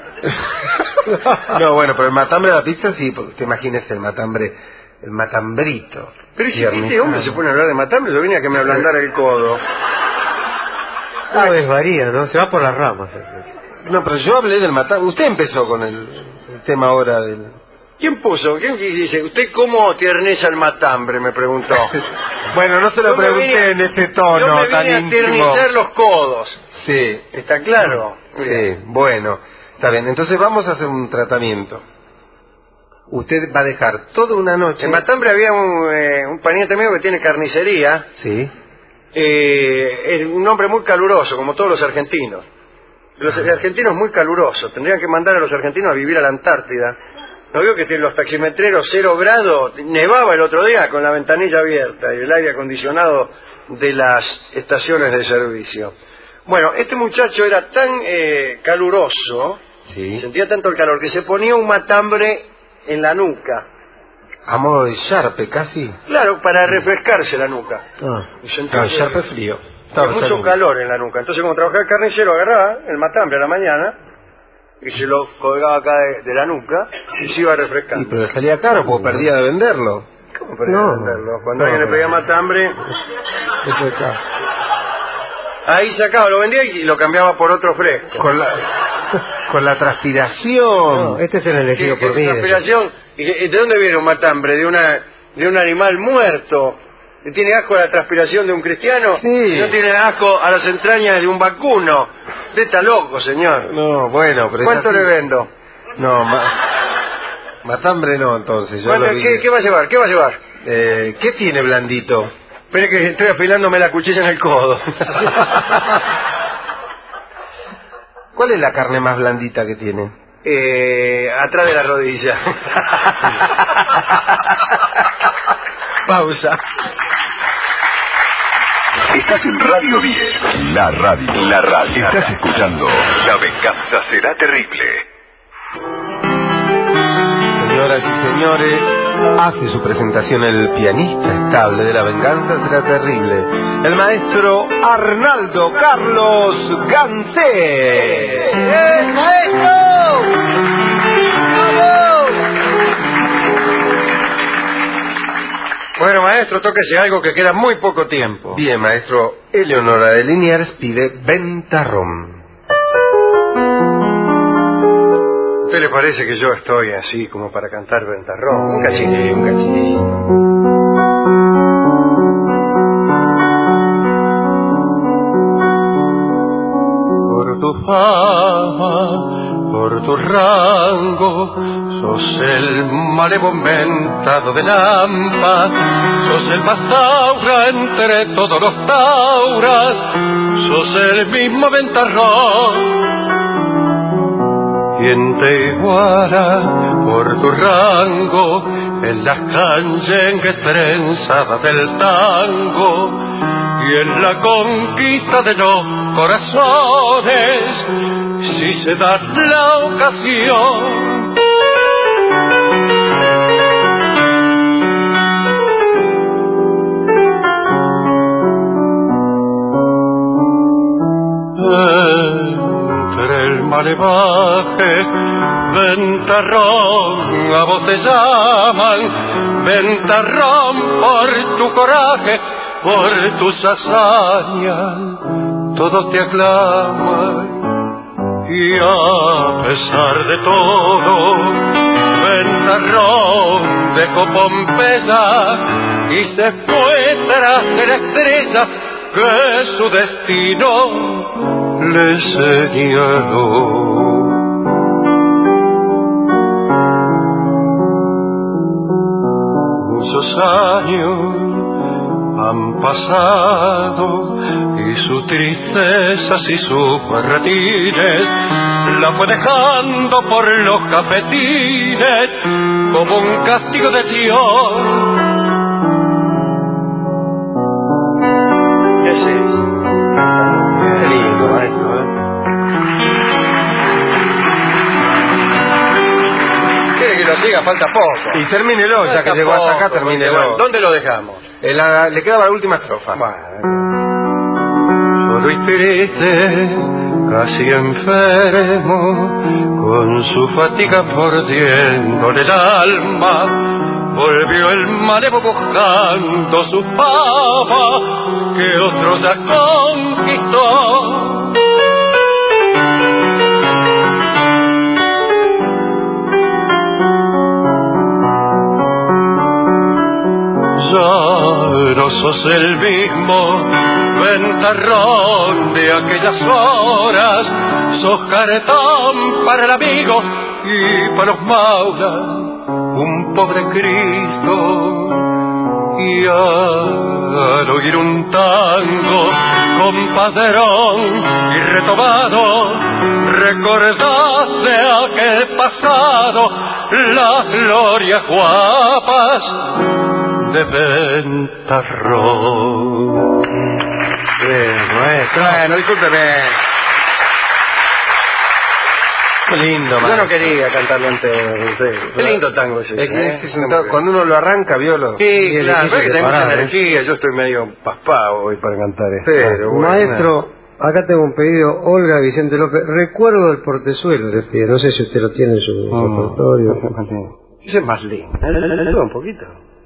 No, bueno, pero el matambre de la pizza sí, porque usted imagínese el matambre, el matambrito. Pero si este hombre se pone a hablar de matambre, yo vine a que me ablandara el codo. Cada vez varía, ¿no? Se va por las ramas. No, pero yo hablé del matambre. Usted empezó con el, el tema ahora del... ¿Quién puso? ¿Quién dice? ¿Usted cómo tierneza el matambre? Me preguntó. Bueno, no se lo yo pregunté vine, en ese tono yo me tan vine íntimo. A tiernizar los codos. Sí. ¿Está claro? Sí, sí, bueno. Está bien, entonces vamos a hacer un tratamiento. Usted va a dejar toda una noche... En Matambre había un, eh, un pariente mío que tiene carnicería. Sí. Eh, es un hombre muy caluroso, como todos los argentinos. Los argentinos muy calurosos. Tendrían que mandar a los argentinos a vivir a la Antártida. No veo que los taximetreros cero grados, nevaba el otro día con la ventanilla abierta y el aire acondicionado de las estaciones de servicio. Bueno, este muchacho era tan eh, caluroso, sí. Sentía tanto el calor que se ponía un matambre en la nuca. A modo de Sharpe, casi. Claro, para refrescarse la nuca. Ah, y sentía no, Sharpe frío. Estaba mucho calor en la nuca. Entonces, como trabajaba el carnicero, agarraba el matambre a la mañana y se lo colgaba acá de, de la nuca y se iba refrescando. Sí, pero salía caro porque perdía de venderlo. ¿Cómo perdía no, de venderlo? Cuando no, alguien no, le pedía matambre... Eso está. Ahí sacaba, lo vendía y lo cambiaba por otro fresco. Con la, con la transpiración. No, este es el elegido ¿Qué, por qué mí. transpiración? ¿Y de dónde viene un matambre? ¿De una de un animal muerto? ¿Tiene asco a la transpiración de un cristiano? Sí. ¿No tiene asco a las entrañas de un vacuno? Usted está loco, señor. No, bueno, pero... ¿Cuánto le vendo? No, ma... matambre no, entonces. Yo lo ¿qué, ¿Qué va a llevar? ¿Qué va a llevar? Eh, ¿Qué tiene blandito? Espere que estoy afilándome la cuchilla en el codo. ¿Cuál es la carne más blandita que tiene? Eh, atrás de la rodilla. Pausa. Estás en Radio diez, la radio, la radio. Estás escuchando La venganza será terrible. Señoras y señores, hace su presentación el pianista estable de La venganza será terrible, el maestro Arnaldo Carlos Gansé. ¡El maestro! ¡Vamos! Bueno, maestro, tóquese algo que queda muy poco tiempo. Bien, maestro. Eleonora de Liniers pide Ventarrón. ¿Usted le parece que yo estoy así como para cantar Ventarrón? Un cachín, un cachín. Por tu fama, por tu rango, sos el malevo inventado de Lampa, sos sos el más taura entre todos los tauras, sos el mismo ventarrón. Quien te iguala por tu rango en las canyengues trenzadas del tango y en la conquista de los corazones, si se da la ocasión. Entre el malevaje, ventarrón, a vos te llaman, ventarrón por tu coraje, por tus hazañas, todos te aclaman, y a pesar de todo, ventarrón dejó Pompeya y se fue tras de la estrella que su destino le señaló. Muchos años han pasado y sus tristezas y sus barretines la fue dejando por los cafetines como un castigo de Dios. ¿Qué es eso? Qué lindo, maestro, ¿eh? ¿Quiere que lo siga? Falta poco. Y termínelo, ya que llegó hasta acá, termínelo. ¿Dónde lo dejamos? En la, le quedaba la última estrofa. Bueno. Solo y triste, casi enfermo, con su fatiga mordiendo el alma, volvió el malevo buscando su pava que otro ya conquistó. No sos el mismo ventarrón de aquellas horas, sos caretón para el amigo y para los maulas, un pobre Cristo. Y al oír un tango compadrón y retomado, recordaste aquel pasado, las glorias guapas de ventarrón. Bien, maestro. Bueno, discúlpeme. Qué lindo, maestro. Yo no quería cantarlo antes. Usted. Qué lindo tango ese. Es que ¿eh? este es un tango, cuando uno lo arranca, violo. Sí, es claro, difícil es que de tengo mucha parar, ¿eh? energía. Yo estoy medio paspado hoy para cantar esto. Pero bueno, Maestro, acá tengo un pedido, Olga Vicente López, recuerdo del portezuelo, le pido, no sé si usted lo tiene en su repertorio. Ese es más lindo. Un poquito.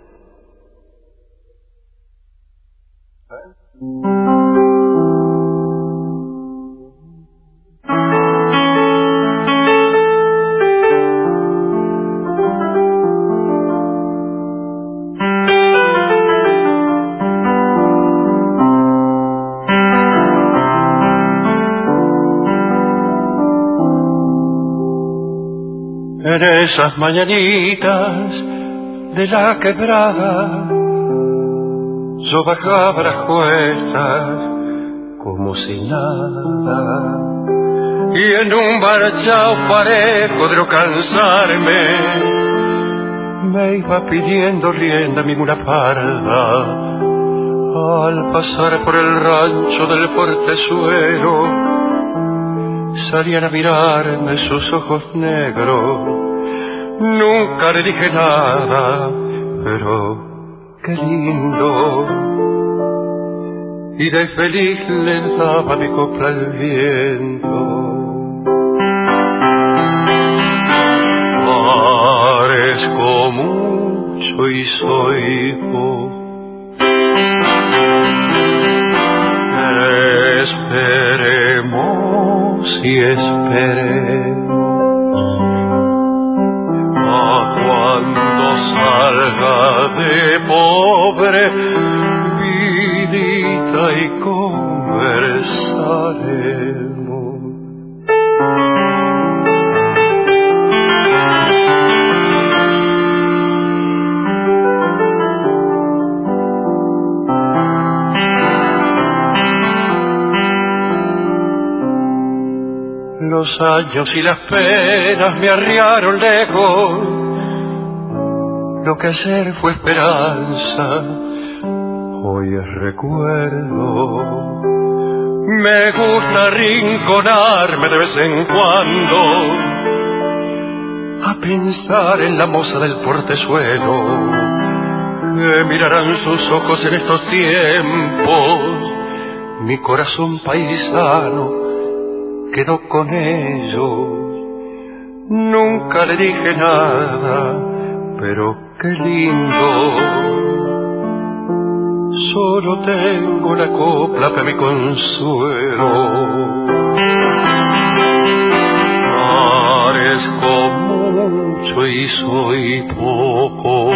En esas mañanitas de la quebrada, yo bajaba las cuestas como si nada, y en un marchao parejo de no cansarme, me iba pidiendo rienda mi mula parda. Al pasar por el rancho del portezuelo, salían a mirarme sus ojos negros. Nunca le dije nada, pero qué lindo. Y de feliz le daba mi copla al viento. Parezco mucho y soy hijo. Esperemos y esperemos a cuando salga de pobre vidita y conversaremos. Los años y las penas me arriaron lejos, lo que ayer fue esperanza, hoy es recuerdo. Me gusta arrinconarme de vez en cuando a pensar en la moza del portezuelo, que mirarán sus ojos en estos tiempos. Mi corazón paisano quedó con ellos. Nunca le dije nada, pero qué lindo. Solo tengo la copla que me consuelo. Parezco mucho y soy poco.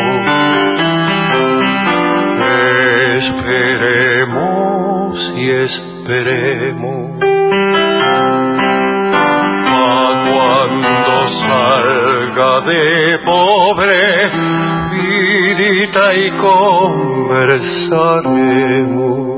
Esperemos y esperemos a cuando salga de pobre vidita y conversaremos.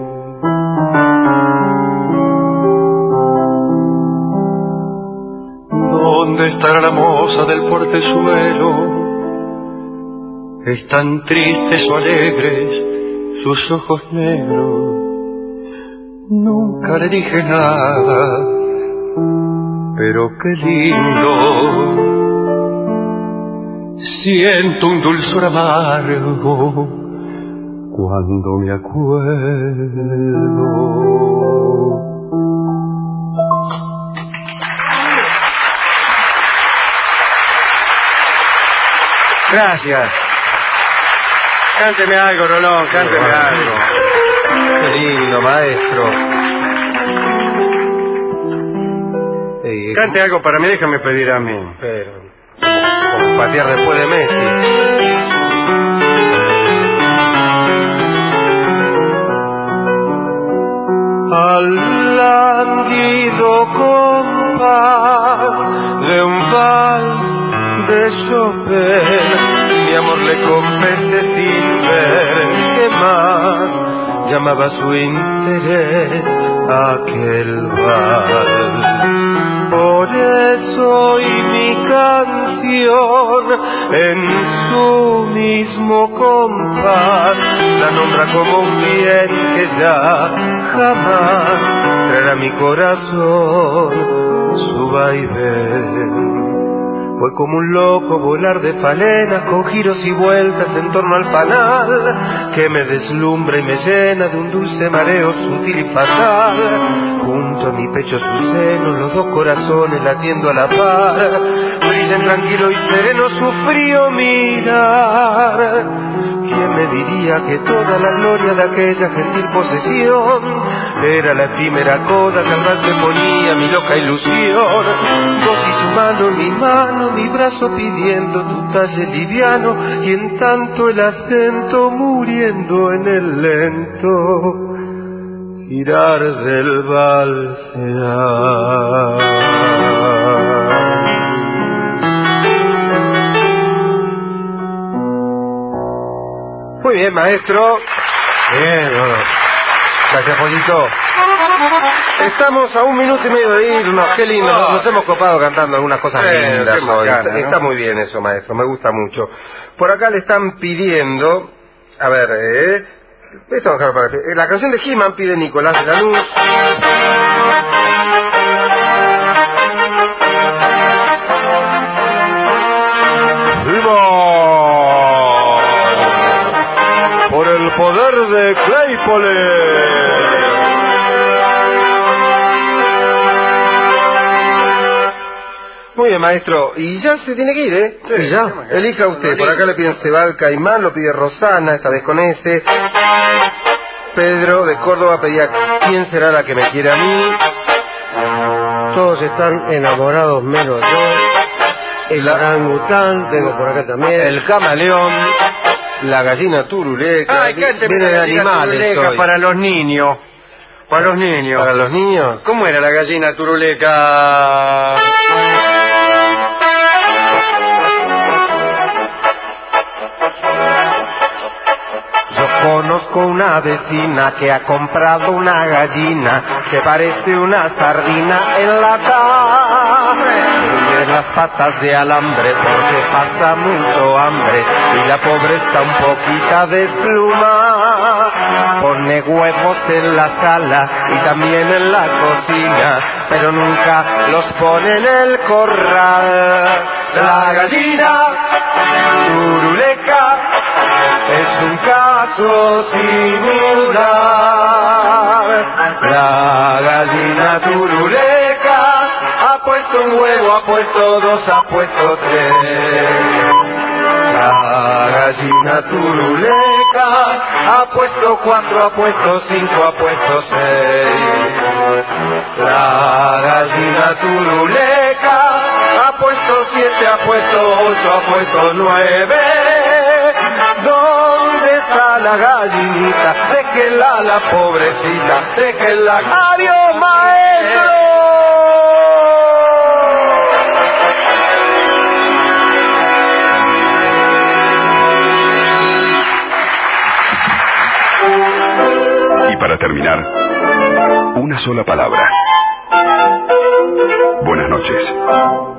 ¿Dónde estará la moza del portezuelo? ¿Están tristes o alegres sus ojos negros? Nunca le dije nada, pero qué lindo. Siento un dulzor amargo cuando me acuerdo. Gracias. Cánteme algo, Rolón, cánteme bueno, algo. Qué lindo, maestro. Sí, cante algo para mí, déjame pedir a mí. Pero, como, como patear después de Messi. Al lánguido compás de un vals de Chopin, mi amor le compete sin ver qué más llamaba su interés aquel vals. Por eso y mi canción en su mismo compás la nombra como un bien que ya jamás traerá a mi corazón su vaivén. Fue como un loco volar de falena con giros y vueltas en torno al panal que me deslumbra y me llena de un dulce mareo sutil y fatal. Junto a mi pecho su seno, los dos corazones latiendo a la par, brillan tranquilo y sereno su frío mirar. ¿Quién me diría que toda la gloria de aquella gentil posesión era la efímera coda que al ras me ponía mi loca ilusión? Vos y tu mano en mi mano, mi brazo pidiendo tu talle liviano, y en tanto el acento muriendo en el lento girar del balsear. Muy bien, maestro. Bien, bueno. Gracias, Pollito. Estamos a un minuto y medio de irnos. Qué lindo, nos, nos hemos copado cantando algunas cosas Eh, lindas qué hoy. bacana, ¿no? Está muy bien eso, maestro, me gusta mucho. Por acá le están pidiendo, a ver, eh, esto vamos a dejar para que- la canción de He-Man pide Nicolás de la Luz. Por el poder de Claypole. Muy bien, maestro. Y ya se tiene que ir, ¿eh? Sí, y ya. Elija usted. Por acá le piden Cebal Caimán, lo pide Rosana, esta vez con ese. Pedro de Córdoba pedía ¿quién será la que me quiere a mí? Todos están enamorados menos yo. El La- orangután, tengo por acá también. El camaleón, la gallina turuleca. Ay, cánteme viene de la gallina animales turuleca hoy. para los niños. Para los niños. Para los niños. ¿Cómo era la gallina turuleca? Yo conozco una vecina que ha comprado una gallina que parece una sardina enlatada. Tiene las patas de alambre porque pasa mucho hambre y la pobre está un poquito despluma. Pone huevos en la sala y también en la cocina, pero nunca los pone en el corral. La gallina turuleca es un caso singular. La gallina turuleca ha puesto un huevo, ha puesto dos, ha puesto tres. La gallina turuleca ha puesto cuatro, ha puesto cinco, ha puesto seis. La gallina turuleca ha puesto siete, ha puesto ocho, ha puesto nueve. ¿Dónde está la gallinita? Déjenla, la pobrecita, déjenla. ¡Adiós, maestro! Y para terminar, una sola palabra. Buenas noches.